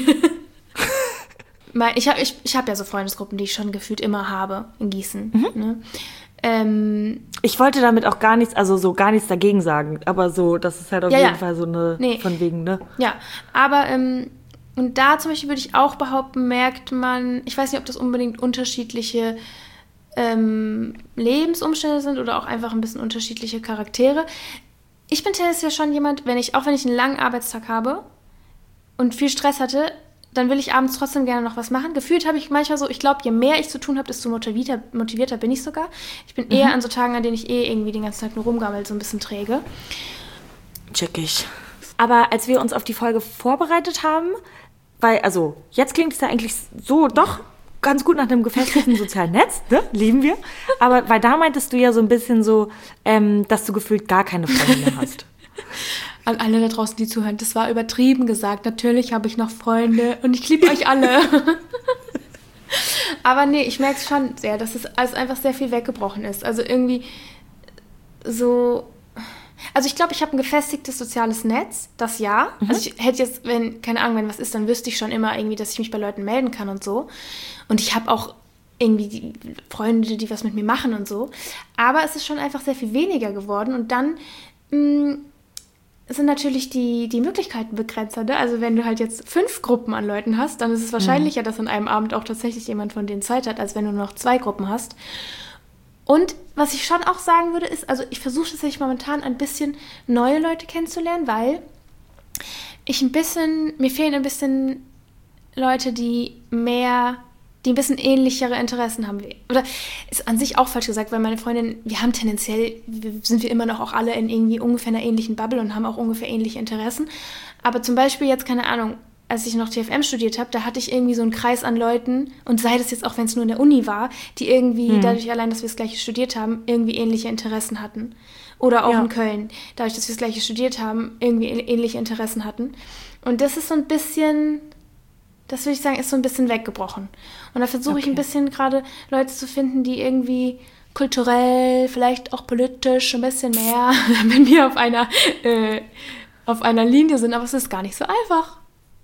Weil ich habe ich, ich hab ja so Freundesgruppen, die ich schon gefühlt immer habe in Gießen. Ne? Ähm, Ich wollte damit auch gar nichts, also so gar nichts dagegen sagen, aber so, das ist halt auf Ja, jeden ja. Fall so eine, Nee. von wegen, ne? ja, aber ähm, und da zum Beispiel würde ich auch behaupten, merkt man, ich weiß nicht, ob das unbedingt unterschiedliche ähm, Lebensumstände sind oder auch einfach ein bisschen unterschiedliche Charaktere. Ich bin tendenziell schon jemand, wenn ich, auch wenn ich einen langen Arbeitstag habe und viel Stress hatte, dann will ich abends trotzdem gerne noch was machen. Gefühlt habe ich manchmal so, ich glaube, je mehr ich zu tun habe, desto motivierter, motivierter bin ich sogar. Ich bin eher an so Tagen, an denen ich eh irgendwie den ganzen Tag nur rumgammel, so ein bisschen träge. Check ich. Aber als wir uns auf die Folge vorbereitet haben, weil, also, jetzt klingt es ja eigentlich so doch ganz gut nach einem gefestigten sozialen Netz, ne? Lieben wir. Aber weil da meintest du ja so ein bisschen so, ähm, dass du gefühlt gar keine Freunde mehr hast. An alle da draußen, die zuhören, das war übertrieben gesagt. Natürlich habe ich noch Freunde und ich liebe euch alle. Aber nee, ich merke es schon sehr, dass es alles einfach sehr viel weggebrochen ist. Also irgendwie so... Also ich glaube, ich habe ein gefestigtes soziales Netz, das ja. Also ich hätte jetzt, wenn, keine Ahnung, wenn was ist, dann wüsste ich schon immer irgendwie, dass ich mich bei Leuten melden kann und so. Und ich habe auch irgendwie die Freunde, die was mit mir machen und so. Aber es ist schon einfach sehr viel weniger geworden. Und dann mh, sind natürlich die, die Möglichkeiten begrenzter. Ne? Also wenn du halt jetzt fünf Gruppen an Leuten hast, dann ist es wahrscheinlicher, dass an einem Abend auch tatsächlich jemand von denen Zeit hat, als wenn du nur noch zwei Gruppen hast. Und was ich schon auch sagen würde, ist, also ich versuche tatsächlich momentan ein bisschen neue Leute kennenzulernen, weil ich ein bisschen, mir fehlen ein bisschen Leute, die mehr, die ein bisschen ähnlichere Interessen haben. Oder ist an sich auch falsch gesagt, weil meine Freundin, wir haben tendenziell, sind wir immer noch auch alle in irgendwie ungefähr einer ähnlichen Bubble und haben auch ungefähr ähnliche Interessen. Aber zum Beispiel jetzt, keine Ahnung, als ich noch T F M studiert habe, da hatte ich irgendwie so einen Kreis an Leuten, und sei das jetzt auch, wenn es nur in der Uni war, die irgendwie, mhm. dadurch allein, dass wir das Gleiche studiert haben, irgendwie ähnliche Interessen hatten. Oder auch ja. in Köln, dadurch, dass wir das Gleiche studiert haben, irgendwie ähnliche Interessen hatten. Und das ist so ein bisschen, das würde ich sagen, ist so ein bisschen weggebrochen. Und da versuche okay. ich ein bisschen gerade Leute zu finden, die irgendwie kulturell, vielleicht auch politisch ein bisschen mehr mit mir auf einer, äh, auf einer Linie sind, aber es ist gar nicht so einfach.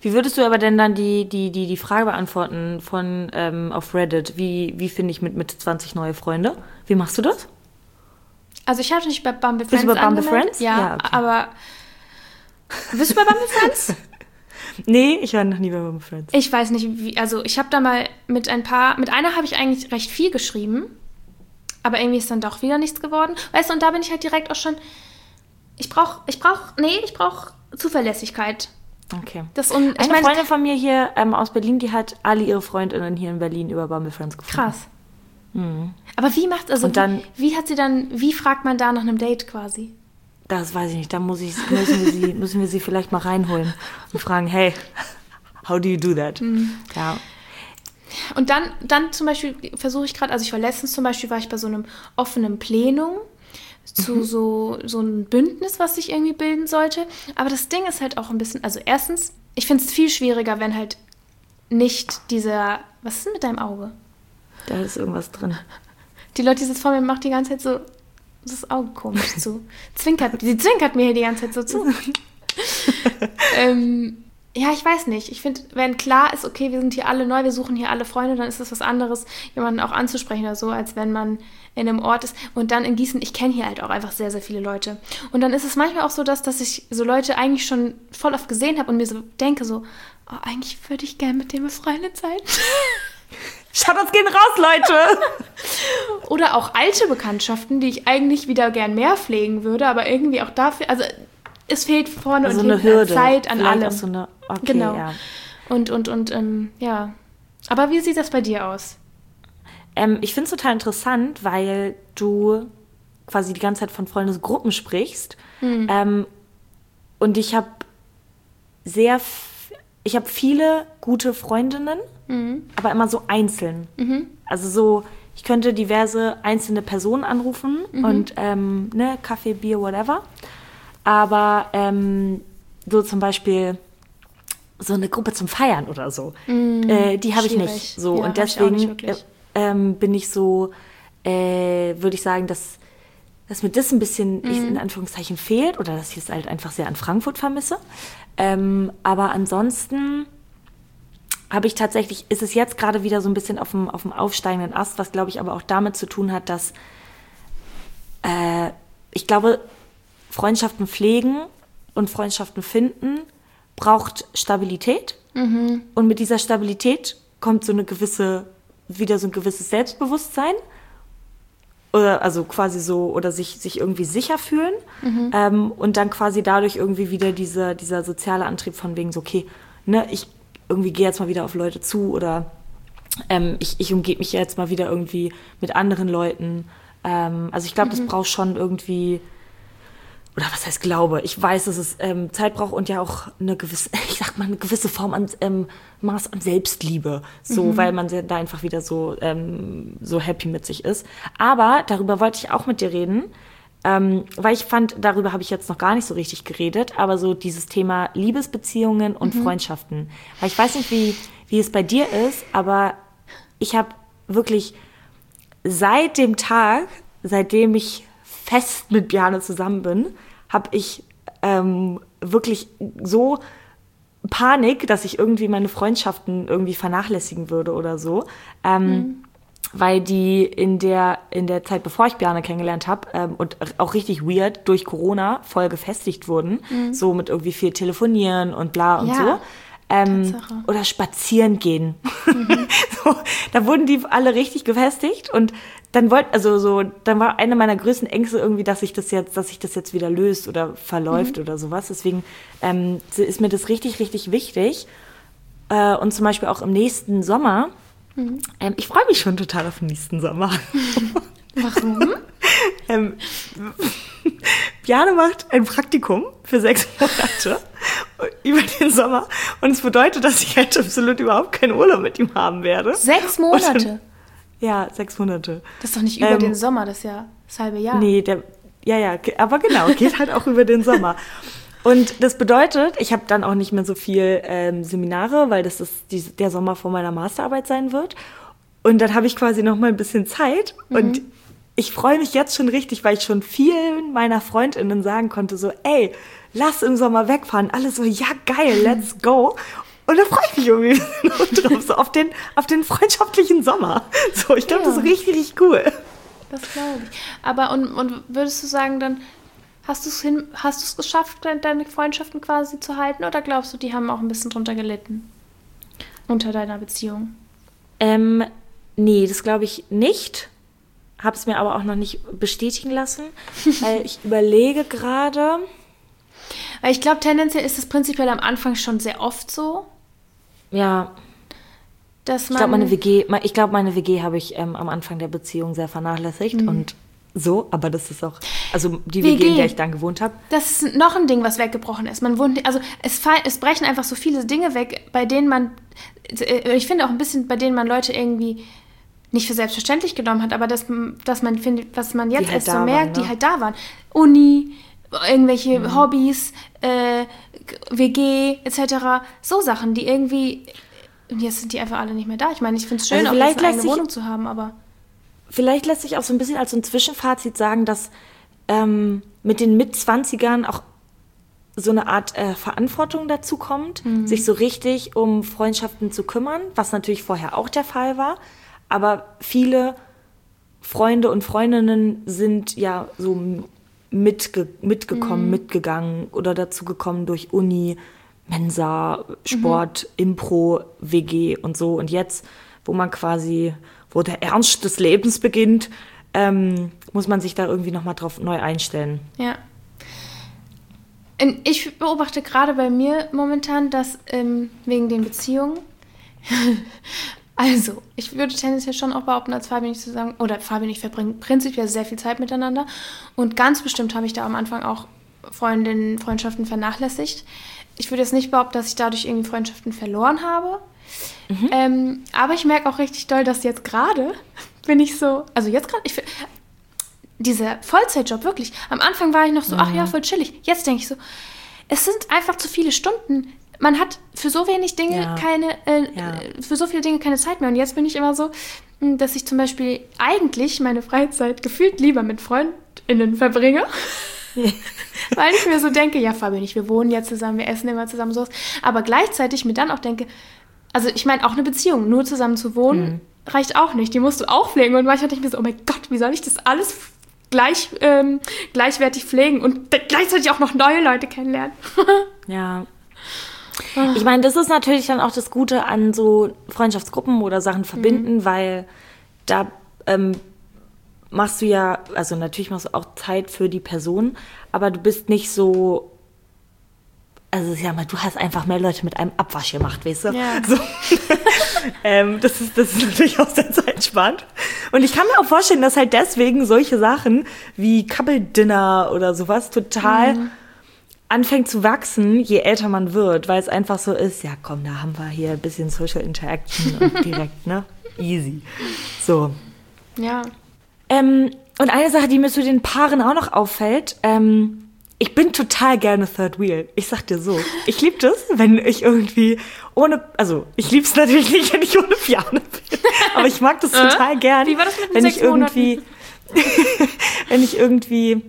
Wie würdest du aber denn dann die, die, die, die Frage beantworten von ähm, auf Reddit? Wie, wie finde ich mit Mitte zwanzig neue Freunde? Wie machst du das? Also ich habe nicht bei Bumble Bist Friends du bei Bumble angemeldet. Friends? Ja, Ja, okay. aber bist du bei Bumble Friends? Nee, ich war noch nie bei Bumble Friends. Ich weiß nicht, wie, also ich habe da mal mit ein paar, mit einer habe ich eigentlich recht viel geschrieben, aber irgendwie ist dann doch wieder nichts geworden. Weißt du, und da bin ich halt direkt auch schon, ich brauche, ich brauche, nee, ich brauche Zuverlässigkeit. Okay. Das und, ich Eine meine, Freundin von mir hier ähm, aus Berlin, die hat alle ihre Freundinnen hier in Berlin über Bumble Friends gefunden. krass. Mhm. Aber wie macht, also Und dann- wie, wie hat sie dann, wie fragt man da nach einem Date quasi? Das weiß ich nicht. Da muss ich, müssen, wir sie, müssen wir sie vielleicht mal reinholen und fragen, hey, how do you do that? Mhm. Ja. Und dann, dann zum Beispiel versuche ich gerade, also ich war letztens zum Beispiel, war ich bei so einem offenen Plenum zu Mhm. so, so einem Bündnis, was sich irgendwie bilden sollte. Aber das Ding ist halt auch ein bisschen, also erstens, ich finde es viel schwieriger, wenn halt nicht dieser, was ist denn mit deinem Auge? Da ist irgendwas drin. Die Leute, die sitzt vor mir, macht die ganze Zeit so das Auge komisch zu. Zwinkert, sie zwinkert mir hier die ganze Zeit so zu. ähm, ja, ich weiß nicht. Ich finde, wenn klar ist, okay, wir sind hier alle neu, wir suchen hier alle Freunde, dann ist es was anderes, jemanden auch anzusprechen oder so, als wenn man in einem Ort ist. Und dann in Gießen, ich kenne hier halt auch einfach sehr, sehr viele Leute. Und dann ist es manchmal auch so, dass, dass ich so Leute eigentlich schon voll oft gesehen habe und mir so denke so, oh, eigentlich würde ich gerne mit dem befreundet sein. Shoutouts gehen raus, Leute! Oder auch alte Bekanntschaften, die ich eigentlich wieder gern mehr pflegen würde, aber irgendwie auch dafür, also es fehlt vorne Also und eine hinten an Hürde. Zeit, an Vielleicht allem. auch so eine, okay, Genau. ja. Und, und, und, ähm, ja. Aber wie sieht das bei dir aus? Ähm, ich finde es total interessant, weil du quasi die ganze Zeit von Freundesgruppen sprichst. Hm. Ähm, und ich habe sehr, f- ich habe viele gute Freundinnen, Mhm. aber immer so einzeln. Mhm. Also so, ich könnte diverse einzelne Personen anrufen Mhm. und ähm, ne, Kaffee, Bier, whatever. Aber ähm, so zum Beispiel so eine Gruppe zum Feiern oder so, Mhm. äh, die habe ich Schwierig. nicht. So Ja, und hab ich auch deswegen nicht äh, wirklich. ähm, bin ich so, äh, würde ich sagen, dass, dass mir das ein bisschen ich, Mhm. in Anführungszeichen fehlt oder dass ich es halt einfach sehr an Frankfurt vermisse. Ähm, aber ansonsten habe ich tatsächlich, ist es jetzt gerade wieder so ein bisschen auf dem, auf dem aufsteigenden Ast, was glaube ich aber auch damit zu tun hat, dass äh, ich glaube, Freundschaften pflegen und Freundschaften finden braucht Stabilität. Mhm. Und mit dieser Stabilität kommt so eine gewisse, wieder so ein gewisses Selbstbewusstsein. Oder also quasi so, oder sich, sich irgendwie sicher fühlen. Mhm. Ähm, und dann quasi dadurch irgendwie wieder dieser, dieser soziale Antrieb von wegen so, okay, ne, ich irgendwie gehe jetzt mal wieder auf Leute zu oder ähm, ich, ich umgebe mich jetzt mal wieder irgendwie mit anderen Leuten. Ähm, also ich glaube, das braucht schon irgendwie, oder was heißt Glaube? Ich weiß, dass es ähm, Zeit braucht und ja auch eine gewisse, ich sag mal, eine gewisse Form an ähm, Maß an Selbstliebe, so, Mhm. weil man sehr- da einfach wieder so ähm, so happy mit sich ist. Aber darüber wollte ich auch mit dir reden, ähm, weil ich fand, darüber habe ich jetzt noch gar nicht so richtig geredet, aber so dieses Thema Liebesbeziehungen und Freundschaften. Weil ich weiß nicht, wie wie es bei dir ist, aber ich habe wirklich seit dem Tag, seitdem ich fest mit Bjarne zusammen bin, habe ich ähm, wirklich so Panik, dass ich irgendwie meine Freundschaften irgendwie vernachlässigen würde oder so. Ähm, Mhm. Weil die in der, in der Zeit, bevor ich Bjarne kennengelernt habe, ähm, und auch richtig weird durch Corona voll gefestigt wurden, so mit irgendwie viel telefonieren und bla und Ja, so. Ähm, Tatsache. oder spazieren gehen. so, da wurden die alle richtig gefestigt und dann wollte, also so, dann war eine meiner größten Ängste irgendwie, dass sich das jetzt, dass sich das jetzt wieder löst oder verläuft oder sowas. Deswegen ähm, ist mir das richtig, richtig wichtig. Äh, und zum Beispiel auch im nächsten Sommer. Ähm, ich freue mich schon total auf den nächsten Sommer. Warum? ähm, Bjarne macht ein Praktikum für sechs Monate über den Sommer und es bedeutet, dass ich halt absolut überhaupt keinen Urlaub mit ihm haben werde. Sechs Und Monate? dann, ja, sechs Monate. Das ist doch nicht über Ähm, den Sommer, das ist ja das halbe Jahr. Nee, der, ja, ja, ge- aber genau, geht halt auch über den Sommer. Und das bedeutet, ich habe dann auch nicht mehr so viel ähm, Seminare, weil das ist die, der Sommer vor meiner Masterarbeit sein wird. Und dann habe ich quasi noch mal ein bisschen Zeit und ich freue mich jetzt schon richtig, weil ich schon vielen meiner FreundInnen sagen konnte, so, ey, lass im Sommer wegfahren. Alle so, ja, geil, let's go. Und da freue ich mich irgendwie drauf, so auf den, auf den freundschaftlichen Sommer. So, ich glaube, ja. das ist richtig, richtig cool. Das glaube ich. Aber und, und würdest du sagen, dann hast du es hin, hast du es geschafft, deine Freundschaften quasi zu halten? Oder glaubst du, die haben auch ein bisschen drunter gelitten? Unter deiner Beziehung? Ähm, nee, das glaube ich nicht. Habe es mir aber auch noch nicht bestätigen lassen, weil ich überlege gerade. Weil ich glaube, tendenziell ist es prinzipiell am Anfang schon sehr oft so. Ja. Dass man ich glaube, meine W G, ich glaube, meine W G habe ich ähm, am Anfang der Beziehung sehr vernachlässigt mhm. und so, aber das ist auch, also die W G, W G in der ich dann gewohnt habe. Das ist noch ein Ding, was weggebrochen ist. Man wohnt, also es, es brechen einfach so viele Dinge weg, bei denen man, ich finde auch ein bisschen, bei denen man Leute irgendwie nicht für selbstverständlich genommen hat, aber dass, dass man findet, was man jetzt halt erst so merkt, waren, ne? die halt da waren. Uni, irgendwelche mhm. Hobbys, äh, W G et cetera. So Sachen, die irgendwie, und jetzt sind die einfach alle nicht mehr da. Ich meine, ich finde es schön, also auch jetzt eine eigene Wohnung zu haben, aber vielleicht lässt sich auch so ein bisschen als so ein Zwischenfazit sagen, dass ähm, mit den Mitzwanzigern auch so eine Art äh, Verantwortung dazu kommt, mhm. sich so richtig um Freundschaften zu kümmern, was natürlich vorher auch der Fall war. Aber viele Freunde und Freundinnen sind ja so mitge- mitgekommen, mhm. mitgegangen oder dazugekommen durch Uni, Mensa, Sport, mhm. Impro, W G und so. Und jetzt, wo man quasi, wo der Ernst des Lebens beginnt, ähm, muss man sich da irgendwie nochmal drauf neu einstellen. Ja. Ich beobachte gerade bei mir momentan, dass ähm, wegen den Beziehungen Also, ich würde tendenziell schon auch behaupten, als Fabi und ich zusammen, oder Fabi und ich verbringen prinzipiell sehr viel Zeit miteinander. Und ganz bestimmt habe ich da am Anfang auch Freundinnen, Freundschaften vernachlässigt. Ich würde jetzt nicht behaupten, dass ich dadurch irgendwie Freundschaften verloren habe. Mhm. Ähm, aber ich merke auch richtig doll, dass jetzt gerade bin ich so, also jetzt gerade, ich finde, dieser Vollzeitjob, wirklich, am Anfang war ich noch so, mhm. ach ja, voll chillig. Jetzt denke ich so, es sind einfach zu viele Stunden. Man hat für so wenig Dinge ja. keine, äh, ja. für so viele Dinge keine Zeit mehr. Und jetzt bin ich immer so, dass ich zum Beispiel eigentlich meine Freizeit gefühlt lieber mit FreundInnen verbringe. Ja. Weil ich mir so denke, ja, Fabi und ich, wir wohnen ja zusammen, wir essen immer zusammen, sowas. Aber gleichzeitig mir dann auch denke, also ich meine auch eine Beziehung, nur zusammen zu wohnen, mhm. reicht auch nicht. Die musst du auch pflegen. Und manchmal denke ich mir so, oh mein Gott, wie soll ich das alles gleich, ähm, gleichwertig pflegen und gleichzeitig auch noch neue Leute kennenlernen? Ja. Ich meine, das ist natürlich dann auch das Gute an so Freundschaftsgruppen oder Sachen verbinden, mhm. weil da ähm, machst du ja, also natürlich machst du auch Zeit für die Person, aber du bist nicht so, also ja, du hast einfach mehr Leute mit einem Abwasch gemacht, weißt du? Ja. So. ähm, das ist, das ist natürlich auch sehr zeitsparend. Und ich kann mir auch vorstellen, dass halt deswegen solche Sachen wie Couple Dinner oder sowas total mhm. anfängt zu wachsen, je älter man wird, weil es einfach so ist, ja komm, da haben wir hier ein bisschen Social Interaction und direkt, ne? Easy. So. Ja. Ähm, und eine Sache, die mir zu den Paaren auch noch auffällt, ähm, ich bin total gerne Third Wheel. Ich sag dir so. Ich liebe das, wenn ich irgendwie ohne, also ich liebe es natürlich nicht, wenn ich ohne Piano bin, aber ich mag das total gern. Wie war das mit den wenn sechs ich irgendwie, wenn ich irgendwie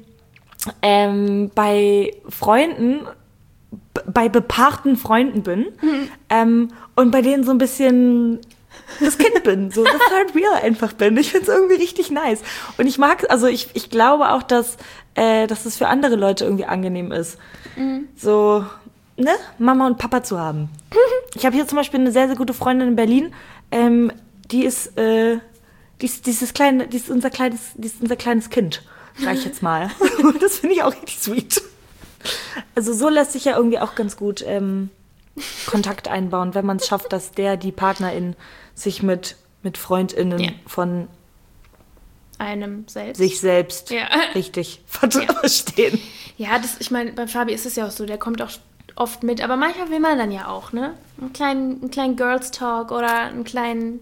ähm, bei Freunden, b- bei bepaarten Freunden bin mhm. ähm, und bei denen so ein bisschen das Kind bin, so das Third Wheel einfach bin. Ich finde es irgendwie richtig nice. Und ich mag, also ich, ich glaube auch, dass, äh, dass es für andere Leute irgendwie angenehm ist, mhm. so, ne, Mama und Papa zu haben. Mhm. Ich habe hier zum Beispiel eine sehr, sehr gute Freundin in Berlin, ähm, die ist, äh, die ist dieses kleine, die ist unser kleines, die ist unser kleines Kind, sag ich jetzt mal. Und das finde ich auch richtig sweet. Also so lässt sich ja irgendwie auch ganz gut ähm, Kontakt einbauen, wenn man es schafft, dass der, die Partnerin sich mit, mit FreundInnen ja. von einem selbst. sich selbst ja. richtig verstehen. Ja, das, ich meine, bei Fabi ist es ja auch so, der kommt auch oft mit, aber manchmal will man dann ja auch, ne? Einen kleinen, einen kleinen Girls Talk oder einen kleinen...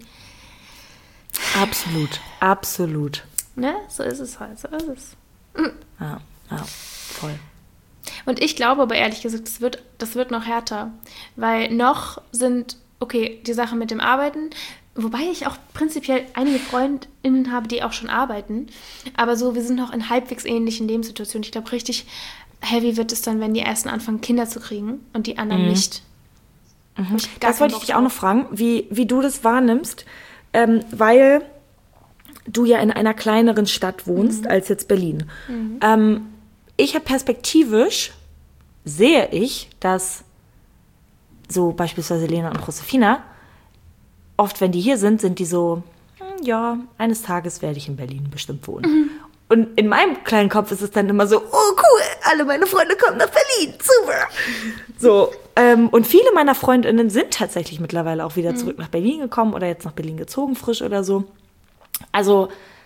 Absolut, absolut. Ne? So ist es halt, so ist es. Mhm. Ja, ja, voll. Und ich glaube aber ehrlich gesagt, das wird, das wird noch härter, weil noch sind, okay, die Sache mit dem Arbeiten, wobei ich auch prinzipiell einige FreundInnen habe, die auch schon arbeiten, aber so, wir sind noch in halbwegs ähnlichen Lebenssituationen. Ich glaube, richtig heavy wird es dann, wenn die ersten anfangen, Kinder zu kriegen und die anderen mhm. nicht. Mhm. Das wollte ich dich auch noch fragen, wie, wie du das wahrnimmst, ähm, weil du ja in einer kleineren Stadt wohnst mhm. als jetzt Berlin. Mhm. Ähm, ich habe perspektivisch, sehe ich, dass so beispielsweise Lena und Josefina, oft wenn die hier sind, sind die so, hm, ja, eines Tages werde ich in Berlin bestimmt wohnen. Mhm. Und in meinem kleinen Kopf ist es dann immer so, oh cool, alle meine Freunde kommen nach Berlin, super. So, ähm, und viele meiner Freundinnen sind tatsächlich mittlerweile auch wieder zurück nach Berlin gekommen oder jetzt nach Berlin gezogen, frisch oder so. Also,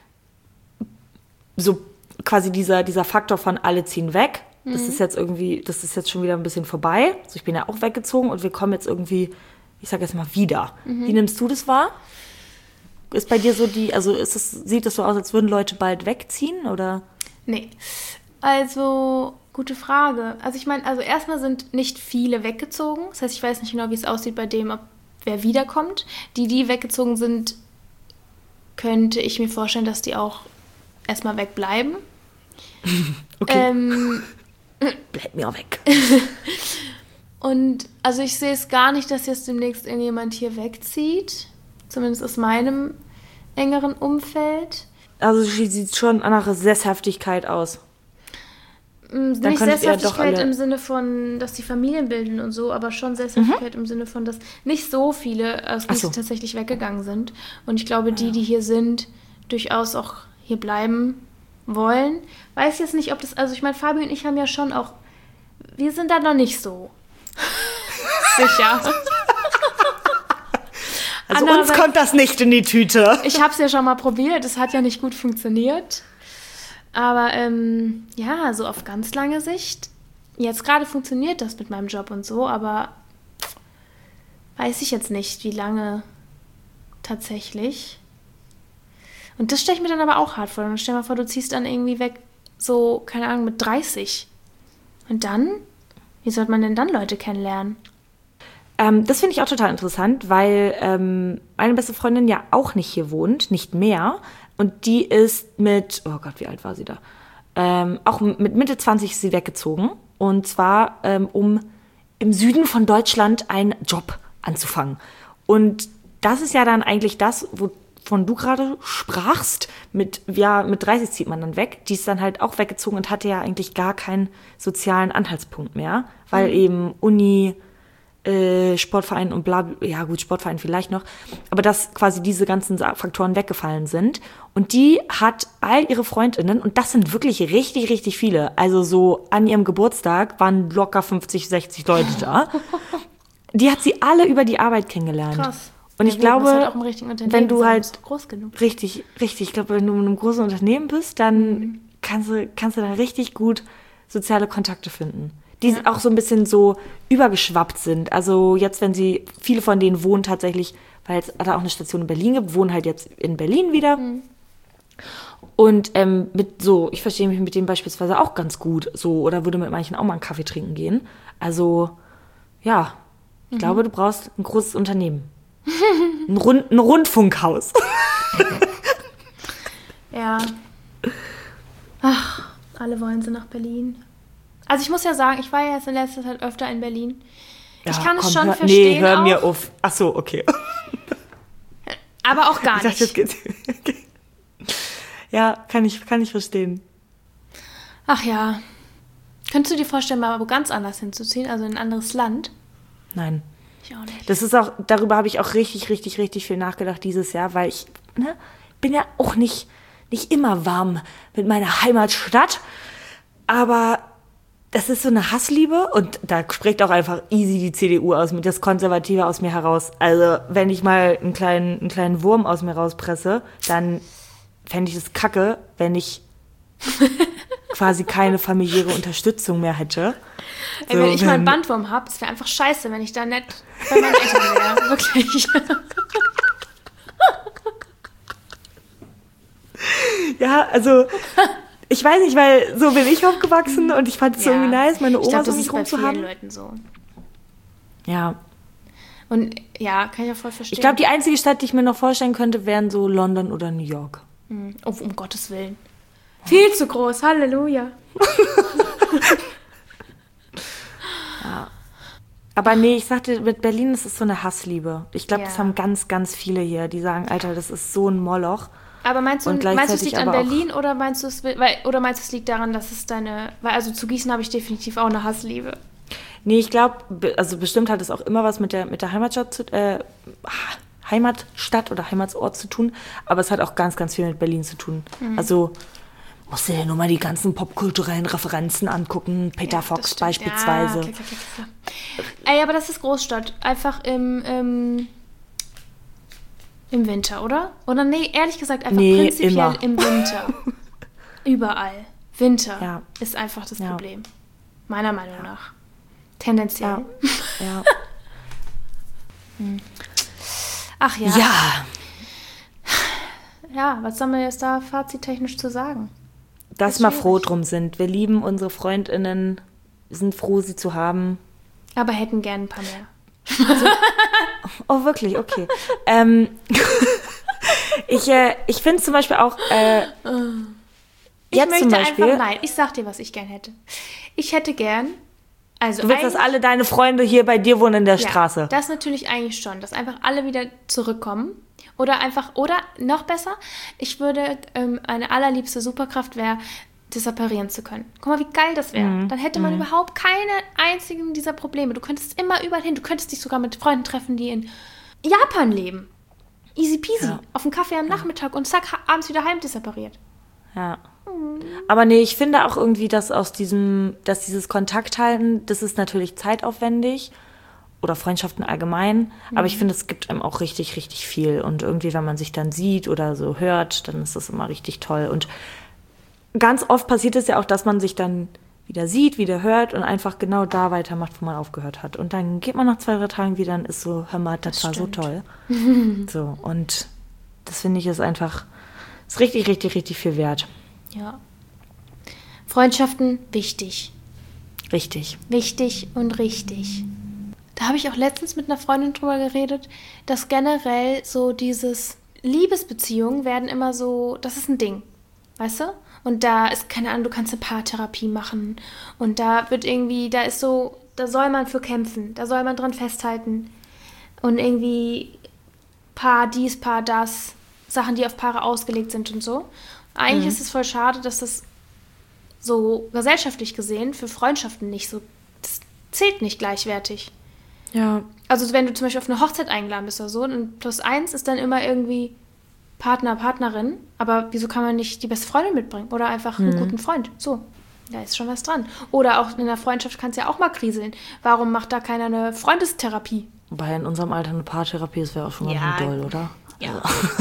so quasi dieser, dieser Faktor von alle ziehen weg, mhm. das ist jetzt irgendwie, das ist jetzt schon wieder ein bisschen vorbei. Also ich bin ja auch weggezogen und wir kommen jetzt irgendwie, ich sag jetzt mal, wieder. Mhm. Wie nimmst du das wahr? Ist bei dir so die, also ist es, sieht es so aus, als würden Leute bald wegziehen, oder? Nee. Also, gute Frage. Also ich meine, also erstmal sind nicht viele weggezogen. Das heißt, ich weiß nicht genau, wie es aussieht bei dem, ob wer wiederkommt. Die, die weggezogen sind, könnte ich mir vorstellen, dass die auch erstmal wegbleiben. Okay. Ähm, Bleib mir auch weg. Und also ich sehe es gar nicht, dass jetzt demnächst irgendjemand hier wegzieht. Zumindest aus meinem engeren Umfeld. Also sie sieht schon nach Sesshaftigkeit aus. Dann nicht Sesshaftigkeit im Sinne von, dass die Familien bilden und so, aber schon Sesshaftigkeit mhm. im Sinne von, dass nicht so viele aus Gießen so. tatsächlich weggegangen sind. Und ich glaube, die, die hier sind, durchaus auch hier bleiben wollen. Weiß jetzt nicht, ob das, also ich meine, Fabi und ich haben ja schon auch, wir sind da noch nicht so sicher. Also uns kommt das nicht in die Tüte. Ich habe es ja schon mal probiert, es hat ja nicht gut funktioniert. Aber ähm, ja, so auf ganz lange Sicht, jetzt gerade funktioniert das mit meinem Job und so, aber weiß ich jetzt nicht, wie lange tatsächlich. Und das stelle ich mir dann aber auch hart vor. Und stell dir mal vor, du ziehst dann irgendwie weg, so, keine Ahnung, mit dreißig. Und dann? Wie sollte man denn dann Leute kennenlernen? Ähm, das finde ich auch total interessant, weil ähm, meine beste Freundin ja auch nicht hier wohnt, nicht mehr. Und die ist mit, oh Gott, wie alt war sie da? Ähm, auch mit Mitte zwanzig ist sie weggezogen. Und zwar, ähm, um im Süden von Deutschland einen Job anzufangen. Und das ist ja dann eigentlich das, wovon du gerade sprachst. Mit, ja, mit dreißig zieht man dann weg. Die ist dann halt auch weggezogen und hatte ja eigentlich gar keinen sozialen Anhaltspunkt mehr. Weil mhm. eben Uni, Äh, Sportverein und bla, ja gut, Sportverein vielleicht noch, aber dass quasi diese ganzen Faktoren weggefallen sind. Und die hat all ihre Freundinnen, und das sind wirklich richtig, richtig viele, also so an ihrem Geburtstag waren locker fünfzig, sechzig Leute da, die hat sie alle über die Arbeit kennengelernt. Krass. Und ja, ich gut, glaube, halt wenn du halt groß genug. richtig, richtig, ich glaube, wenn du in einem großen Unternehmen bist, dann mhm. kannst du, kannst du da richtig gut soziale Kontakte finden. Die ja. auch so ein bisschen so übergeschwappt sind. Also jetzt, wenn sie, viele von denen wohnen tatsächlich, weil es da auch eine Station in Berlin gibt, wohnen halt jetzt in Berlin wieder. Mhm. Und ähm, mit so, ich verstehe mich mit denen beispielsweise auch ganz gut, so, oder würde mit manchen auch mal einen Kaffee trinken gehen. Also, ja, ich mhm. glaube, du brauchst ein großes Unternehmen. ein, Rund, ein Rundfunkhaus. Ja. Ach, alle wollen sie nach Berlin. Also ich muss ja sagen, ich war ja jetzt in letzter Zeit öfter in Berlin. Ja, ich kann komm, es schon hör, verstehen. Nee, hör auch, mir auf. Ach so, okay. Aber auch gar ich dachte, nicht. Jetzt geht's. Okay. Ja, kann ich, kann ich verstehen. Ach ja. Könntest du dir vorstellen, mal wo ganz anders hinzuziehen, also in ein anderes Land? Nein. Ich auch nicht. Das ist auch, darüber habe ich auch richtig, richtig, richtig viel nachgedacht dieses Jahr, weil ich ne, bin ja auch nicht, nicht immer warm mit meiner Heimatstadt. Aber das ist so eine Hassliebe und da spricht auch einfach easy die C D U aus, mit das Konservative aus mir heraus. Also wenn ich mal einen kleinen, einen kleinen Wurm aus mir rauspresse, dann fände ich es kacke, wenn ich quasi keine familiäre Unterstützung mehr hätte. Ey, so, wenn ich mal einen Bandwurm habe, es wäre einfach scheiße, wenn ich da nicht bei meinen Eltern wäre. Wirklich. Ja, also ich weiß nicht, weil so bin ich aufgewachsen und ich fand es ja. so irgendwie nice, meine Oma glaub, so nicht rum zu haben. Das ist bei vielen Leuten so. Ja. Und ja, kann ich ja voll verstehen. Ich glaube, die einzige Stadt, die ich mir noch vorstellen könnte, wären so London oder New York. Mhm. Oh, um Gottes Willen. Viel zu groß, Halleluja. Ja. Aber nee, ich sagte, mit Berlin ist es so eine Hassliebe. Ich glaube, Ja. das haben ganz, ganz viele hier, die sagen, Alter, das ist so ein Moloch. Aber meinst du, Und meinst du, es gleichzeitig liegt an aber auch- Berlin oder meinst du, es, weil, oder meinst du, es liegt daran, dass es deine... Weil also zu Gießen habe ich definitiv auch eine Hassliebe. Nee, ich glaube, also bestimmt hat es auch immer was mit der, mit der Heimatstadt zu, äh, Heimatstadt oder Heimatsort zu tun, aber es hat auch ganz, ganz viel mit Berlin zu tun. Mhm. Also musst du dir nur mal die ganzen popkulturellen Referenzen angucken, Peter Ja, das Fox stimmt. beispielsweise. Ja, klar, klar, klar, klar. Ey, aber das ist Großstadt. Einfach im, im, im Winter, oder? Oder nee, ehrlich gesagt, einfach Nee, prinzipiell immer. im Winter. Überall. Winter Ja. ist einfach das Ja. Problem. Meiner Meinung nach. Tendenziell. Ja. Ja. Ach ja. Ja, Ja, was soll man jetzt da fazittechnisch zu sagen? dass Ist wir schwierig. froh drum sind. Wir lieben unsere FreundInnen, sind froh, sie zu haben. Aber hätten gern ein paar mehr. Oh, wirklich? Okay. ähm, ich äh, ich finde zum Beispiel auch, äh, Ich jetzt möchte zum Beispiel, einfach, nein, ich sag dir, was ich gern hätte. Ich hätte gern, also du willst, dass eigentlich- alle deine Freunde hier bei dir wohnen in der ja, Straße. das natürlich eigentlich schon, dass einfach alle wieder zurückkommen. Oder einfach, oder noch besser, ich würde, ähm, eine allerliebste Superkraft wäre, disapparieren zu können. Guck mal, wie geil das wäre. Mhm. Dann hätte man überhaupt keine einzigen dieser Probleme. Du könntest immer überall hin. Du könntest dich sogar mit Freunden treffen, die in Japan leben. Easy peasy. Ja. Auf dem Kaffee am Nachmittag und zack, ha- abends wieder heim disappariert. Ja. Aber nee, ich finde auch irgendwie, dass aus diesem, dass dieses Kontakt halten, das ist natürlich zeitaufwendig oder Freundschaften allgemein, aber ich finde, es gibt einem auch richtig, richtig viel und irgendwie, wenn man sich dann sieht oder so hört, dann ist das immer richtig toll und ganz oft passiert es ja auch, dass man sich dann wieder sieht, wieder hört und einfach genau da weitermacht, wo man aufgehört hat. Und dann geht man nach zwei, drei Tagen wieder und ist so, hör mal, das, Das war stimmt. so toll. So, und das finde ich ist einfach, ist richtig, richtig, richtig viel wert. Ja. Freundschaften, wichtig. Richtig. Wichtig und richtig. Da habe ich auch letztens mit einer Freundin drüber geredet, dass generell so dieses Liebesbeziehungen werden immer so, das ist ein Ding, weißt du? Und da ist, keine Ahnung, du kannst eine Paartherapie machen und da wird irgendwie, da ist so, da soll man für kämpfen, da soll man dran festhalten und irgendwie Paar dies, Paar das, Sachen, die auf Paare ausgelegt sind und so. Eigentlich ist es voll schade, dass das so gesellschaftlich gesehen für Freundschaften nicht so, das zählt nicht gleichwertig. Ja. Also wenn du zum Beispiel auf eine Hochzeit eingeladen bist oder so, und plus eins ist dann immer irgendwie Partner, Partnerin, aber wieso kann man nicht die beste Freundin mitbringen oder einfach einen guten Freund? So, da ist schon was dran. Oder auch in der Freundschaft kann es ja auch mal kriseln. Warum macht da keiner eine Freundestherapie? Wobei in unserem Alter eine Paartherapie, das wäre auch schon Ja. ganz schön doll, oder? Ja.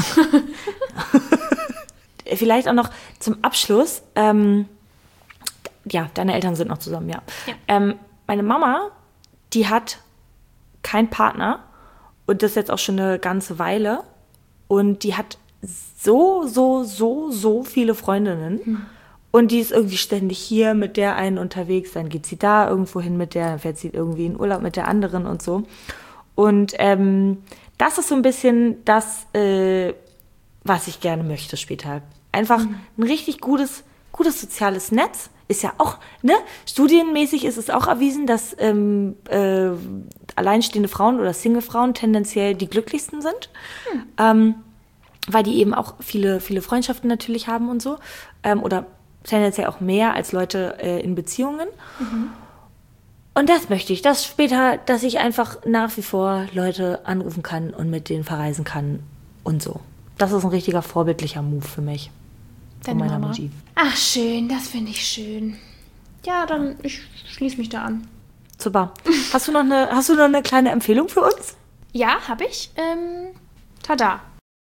Vielleicht auch noch zum Abschluss. Ähm, ja, deine Eltern sind noch zusammen, ja. Ja. Ähm, meine Mama, die hat keinen Partner und das jetzt auch schon eine ganze Weile. Und die hat so, so, so, so viele Freundinnen. Hm. Und die ist irgendwie ständig hier mit der einen unterwegs, dann geht sie da irgendwo hin mit der, dann fährt sie irgendwie in Urlaub mit der anderen und so. Und ähm, das ist so ein bisschen das, äh, was ich gerne möchte später. Einfach ein richtig gutes, gutes soziales Netz. Ist ja auch, ne, studienmäßig ist es auch erwiesen, dass ähm, äh, alleinstehende Frauen oder Single-Frauen tendenziell die glücklichsten sind. Ähm, weil die eben auch viele, viele Freundschaften natürlich haben und so. Ähm, oder tendenziell auch mehr als Leute äh, in Beziehungen. Und das möchte ich, dass später, dass ich einfach nach wie vor Leute anrufen kann und mit denen verreisen kann und so. Das ist ein richtiger vorbildlicher Move für mich. Von Deine meiner Mama. Mutti. Ach, schön, das finde ich schön. Ja, dann, ich schließe mich da an. Super. Hast du noch eine, hast du noch eine kleine Empfehlung für uns? Ja, habe ich. Ähm, tada.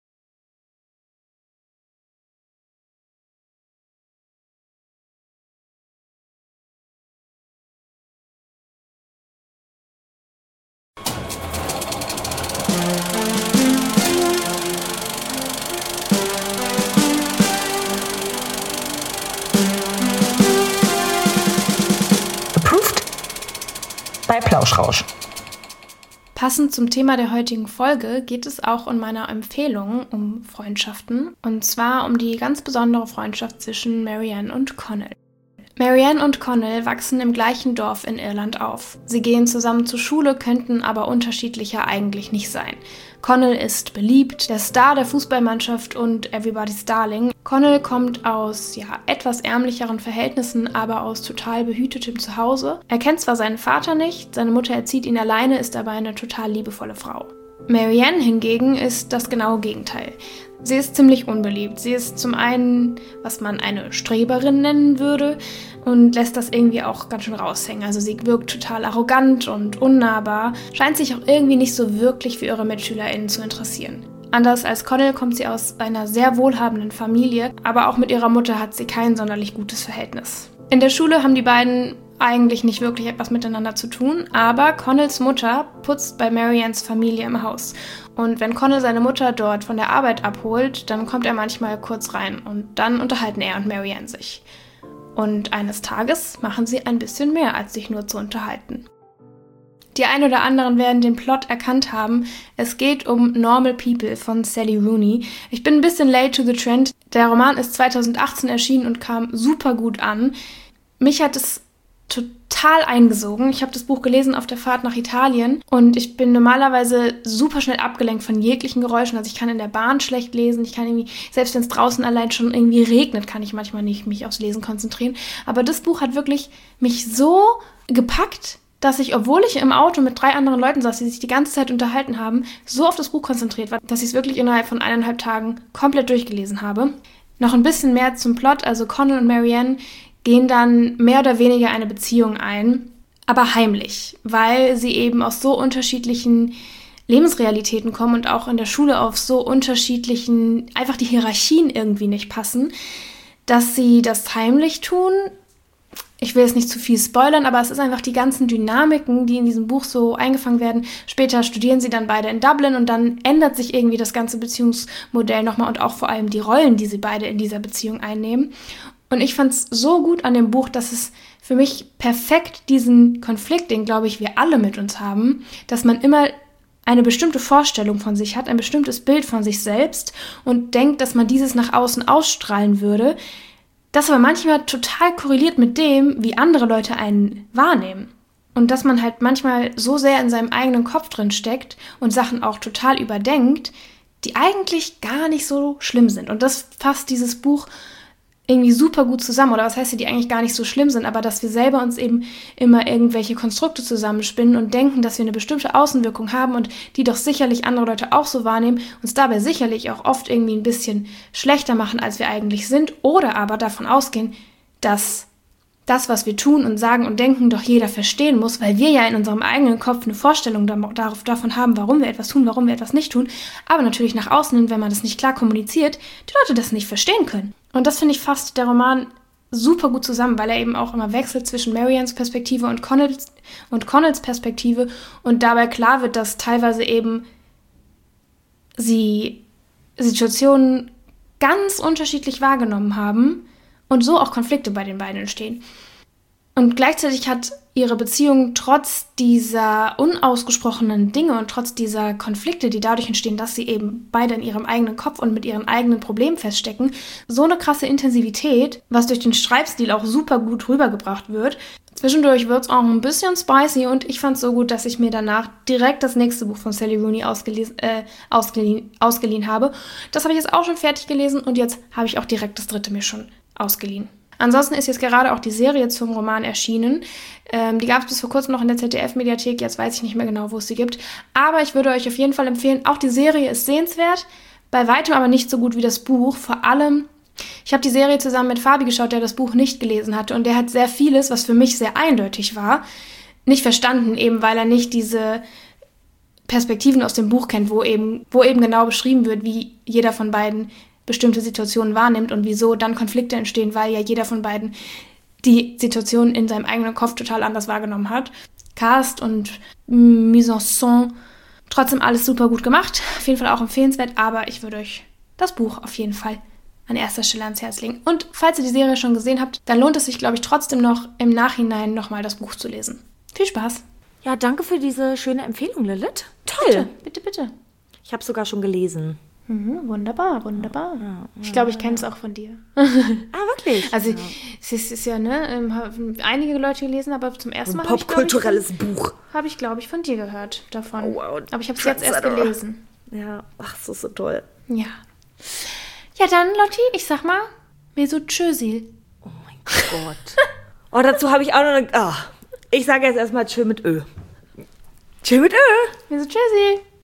Approved bei Plauschrausch. Passend zum Thema der heutigen Folge geht es auch in meiner Empfehlung um Freundschaften. Und zwar um die ganz besondere Freundschaft zwischen Marianne und Connell. Marianne und Connell wachsen im gleichen Dorf in Irland auf. Sie gehen zusammen zur Schule, könnten aber unterschiedlicher eigentlich nicht sein. Connell ist beliebt, der Star der Fußballmannschaft und Everybody's Darling. Connell kommt aus ja, etwas ärmlicheren Verhältnissen, aber aus total behütetem Zuhause. Er kennt zwar seinen Vater nicht, seine Mutter erzieht ihn alleine, ist aber eine total liebevolle Frau. Marianne hingegen ist das genaue Gegenteil. Sie ist ziemlich unbeliebt. Sie ist zum einen, was man eine Streberin nennen würde und lässt das irgendwie auch ganz schön raushängen. Also sie wirkt total arrogant und unnahbar, scheint sich auch irgendwie nicht so wirklich für ihre MitschülerInnen zu interessieren. Anders als Connell kommt sie aus einer sehr wohlhabenden Familie, aber auch mit ihrer Mutter hat sie kein sonderlich gutes Verhältnis. In der Schule haben die beiden eigentlich nicht wirklich etwas miteinander zu tun, aber Connells Mutter putzt bei Mariannes Familie im Haus. Und wenn Connell seine Mutter dort von der Arbeit abholt, dann kommt er manchmal kurz rein und dann unterhalten er und Marianne sich. Und eines Tages machen sie ein bisschen mehr, als sich nur zu unterhalten. Die ein oder anderen werden den Plot erkannt haben. Es geht um Normal People von Sally Rooney. Ich bin ein bisschen late to the trend. Der Roman ist zweitausendachtzehn erschienen und kam super gut an. Mich hat es total eingesogen. Ich habe das Buch gelesen auf der Fahrt nach Italien und ich bin normalerweise super schnell abgelenkt von jeglichen Geräuschen. Also ich kann in der Bahn schlecht lesen, ich kann irgendwie, selbst wenn es draußen allein schon irgendwie regnet, kann ich manchmal nicht mich aufs Lesen konzentrieren. Aber das Buch hat wirklich mich so gepackt, dass ich, obwohl ich im Auto mit drei anderen Leuten saß, die sich die ganze Zeit unterhalten haben, so auf das Buch konzentriert war, dass ich es wirklich innerhalb von eineinhalb Tagen komplett durchgelesen habe. Noch ein bisschen mehr zum Plot, also Connell und Marianne gehen dann mehr oder weniger eine Beziehung ein, aber heimlich, weil sie eben aus so unterschiedlichen Lebensrealitäten kommen und auch in der Schule auf so unterschiedlichen, einfach die Hierarchien irgendwie nicht passen, dass sie das heimlich tun. Ich will jetzt nicht zu viel spoilern, aber es ist einfach die ganzen Dynamiken, die in diesem Buch so eingefangen werden. Später studieren sie dann beide in Dublin und dann ändert sich irgendwie das ganze Beziehungsmodell nochmal und auch vor allem die Rollen, die sie beide in dieser Beziehung einnehmen. Und ich fand es so gut an dem Buch, dass es für mich perfekt diesen Konflikt, den, glaube ich, wir alle mit uns haben, dass man immer eine bestimmte Vorstellung von sich hat, ein bestimmtes Bild von sich selbst und denkt, dass man dieses nach außen ausstrahlen würde, das aber manchmal total korreliert mit dem, wie andere Leute einen wahrnehmen. Und dass man halt manchmal so sehr in seinem eigenen Kopf drin steckt und Sachen auch total überdenkt, die eigentlich gar nicht so schlimm sind. Und das fasst dieses Buch irgendwie super gut zusammen, oder was heißt, die eigentlich gar nicht so schlimm sind, aber dass wir selber uns eben immer irgendwelche Konstrukte zusammenspinnen und denken, dass wir eine bestimmte Außenwirkung haben und die doch sicherlich andere Leute auch so wahrnehmen, uns dabei sicherlich auch oft irgendwie ein bisschen schlechter machen, als wir eigentlich sind, oder aber davon ausgehen, dass das, was wir tun und sagen und denken, doch jeder verstehen muss, weil wir ja in unserem eigenen Kopf eine Vorstellung davon haben, warum wir etwas tun, warum wir etwas nicht tun, aber natürlich nach außen hin, wenn man das nicht klar kommuniziert, die Leute das nicht verstehen können. Und das, finde ich, fasst der Roman super gut zusammen, weil er eben auch immer wechselt zwischen Mariannes Perspektive und Connells, und Connells Perspektive und dabei klar wird, dass teilweise eben sie Situationen ganz unterschiedlich wahrgenommen haben und so auch Konflikte bei den beiden entstehen. Und gleichzeitig hat ihre Beziehung trotz dieser unausgesprochenen Dinge und trotz dieser Konflikte, die dadurch entstehen, dass sie eben beide in ihrem eigenen Kopf und mit ihren eigenen Problemen feststecken, so eine krasse Intensivität, was durch den Schreibstil auch super gut rübergebracht wird. Zwischendurch wird es auch ein bisschen spicy und ich fand es so gut, dass ich mir danach direkt das nächste Buch von Sally Rooney ausgelesen, äh, ausgeliehen, ausgeliehen habe. Das habe ich jetzt auch schon fertig gelesen und jetzt habe ich auch direkt das dritte mir schon ausgeliehen. Ansonsten ist jetzt gerade auch die Serie zum Roman erschienen. Ähm, die gab es bis vor kurzem noch in der Z D F-Mediathek, jetzt weiß ich nicht mehr genau, wo es sie gibt. Aber ich würde euch auf jeden Fall empfehlen, auch die Serie ist sehenswert, bei weitem aber nicht so gut wie das Buch. Vor allem, ich habe die Serie zusammen mit Fabi geschaut, der das Buch nicht gelesen hatte. Und der hat sehr vieles, was für mich sehr eindeutig war, nicht verstanden, eben weil er nicht diese Perspektiven aus dem Buch kennt, wo eben, wo eben genau beschrieben wird, wie jeder von beiden bestimmte Situationen wahrnimmt und wieso dann Konflikte entstehen, weil ja jeder von beiden die Situation in seinem eigenen Kopf total anders wahrgenommen hat. Cast und Mise en Scène, trotzdem alles super gut gemacht, auf jeden Fall auch empfehlenswert, aber ich würde euch das Buch auf jeden Fall an erster Stelle ans Herz legen. Und falls ihr die Serie schon gesehen habt, dann lohnt es sich, glaube ich, trotzdem noch im Nachhinein nochmal das Buch zu lesen. Viel Spaß! Ja, danke für diese schöne Empfehlung, Lilith. Toll! Bitte, bitte, bitte. Ich habe es sogar schon gelesen. Mhm, wunderbar, wunderbar. Ich glaube, ich kenne es auch von dir. Ah, wirklich? Also es ist, ist ja, ne, ähm, haben einige Leute gelesen, aber zum ersten Mal habe ich, glaub ich, Popkulturelles Buch. habe ich, glaube ich, von dir gehört davon. Oh, wow. Aber ich habe es jetzt erst Trendsetter. gelesen. Ja, ach, das ist so toll. Ja. Ja, dann, Lotti, ich sag mal, mir so Tschüssi. Oh mein Gott. Oh, dazu habe ich auch noch eine... Ah, ich sage jetzt erstmal Tschö mit Ö. Tschö mit Ö. Mir so Tschüssi.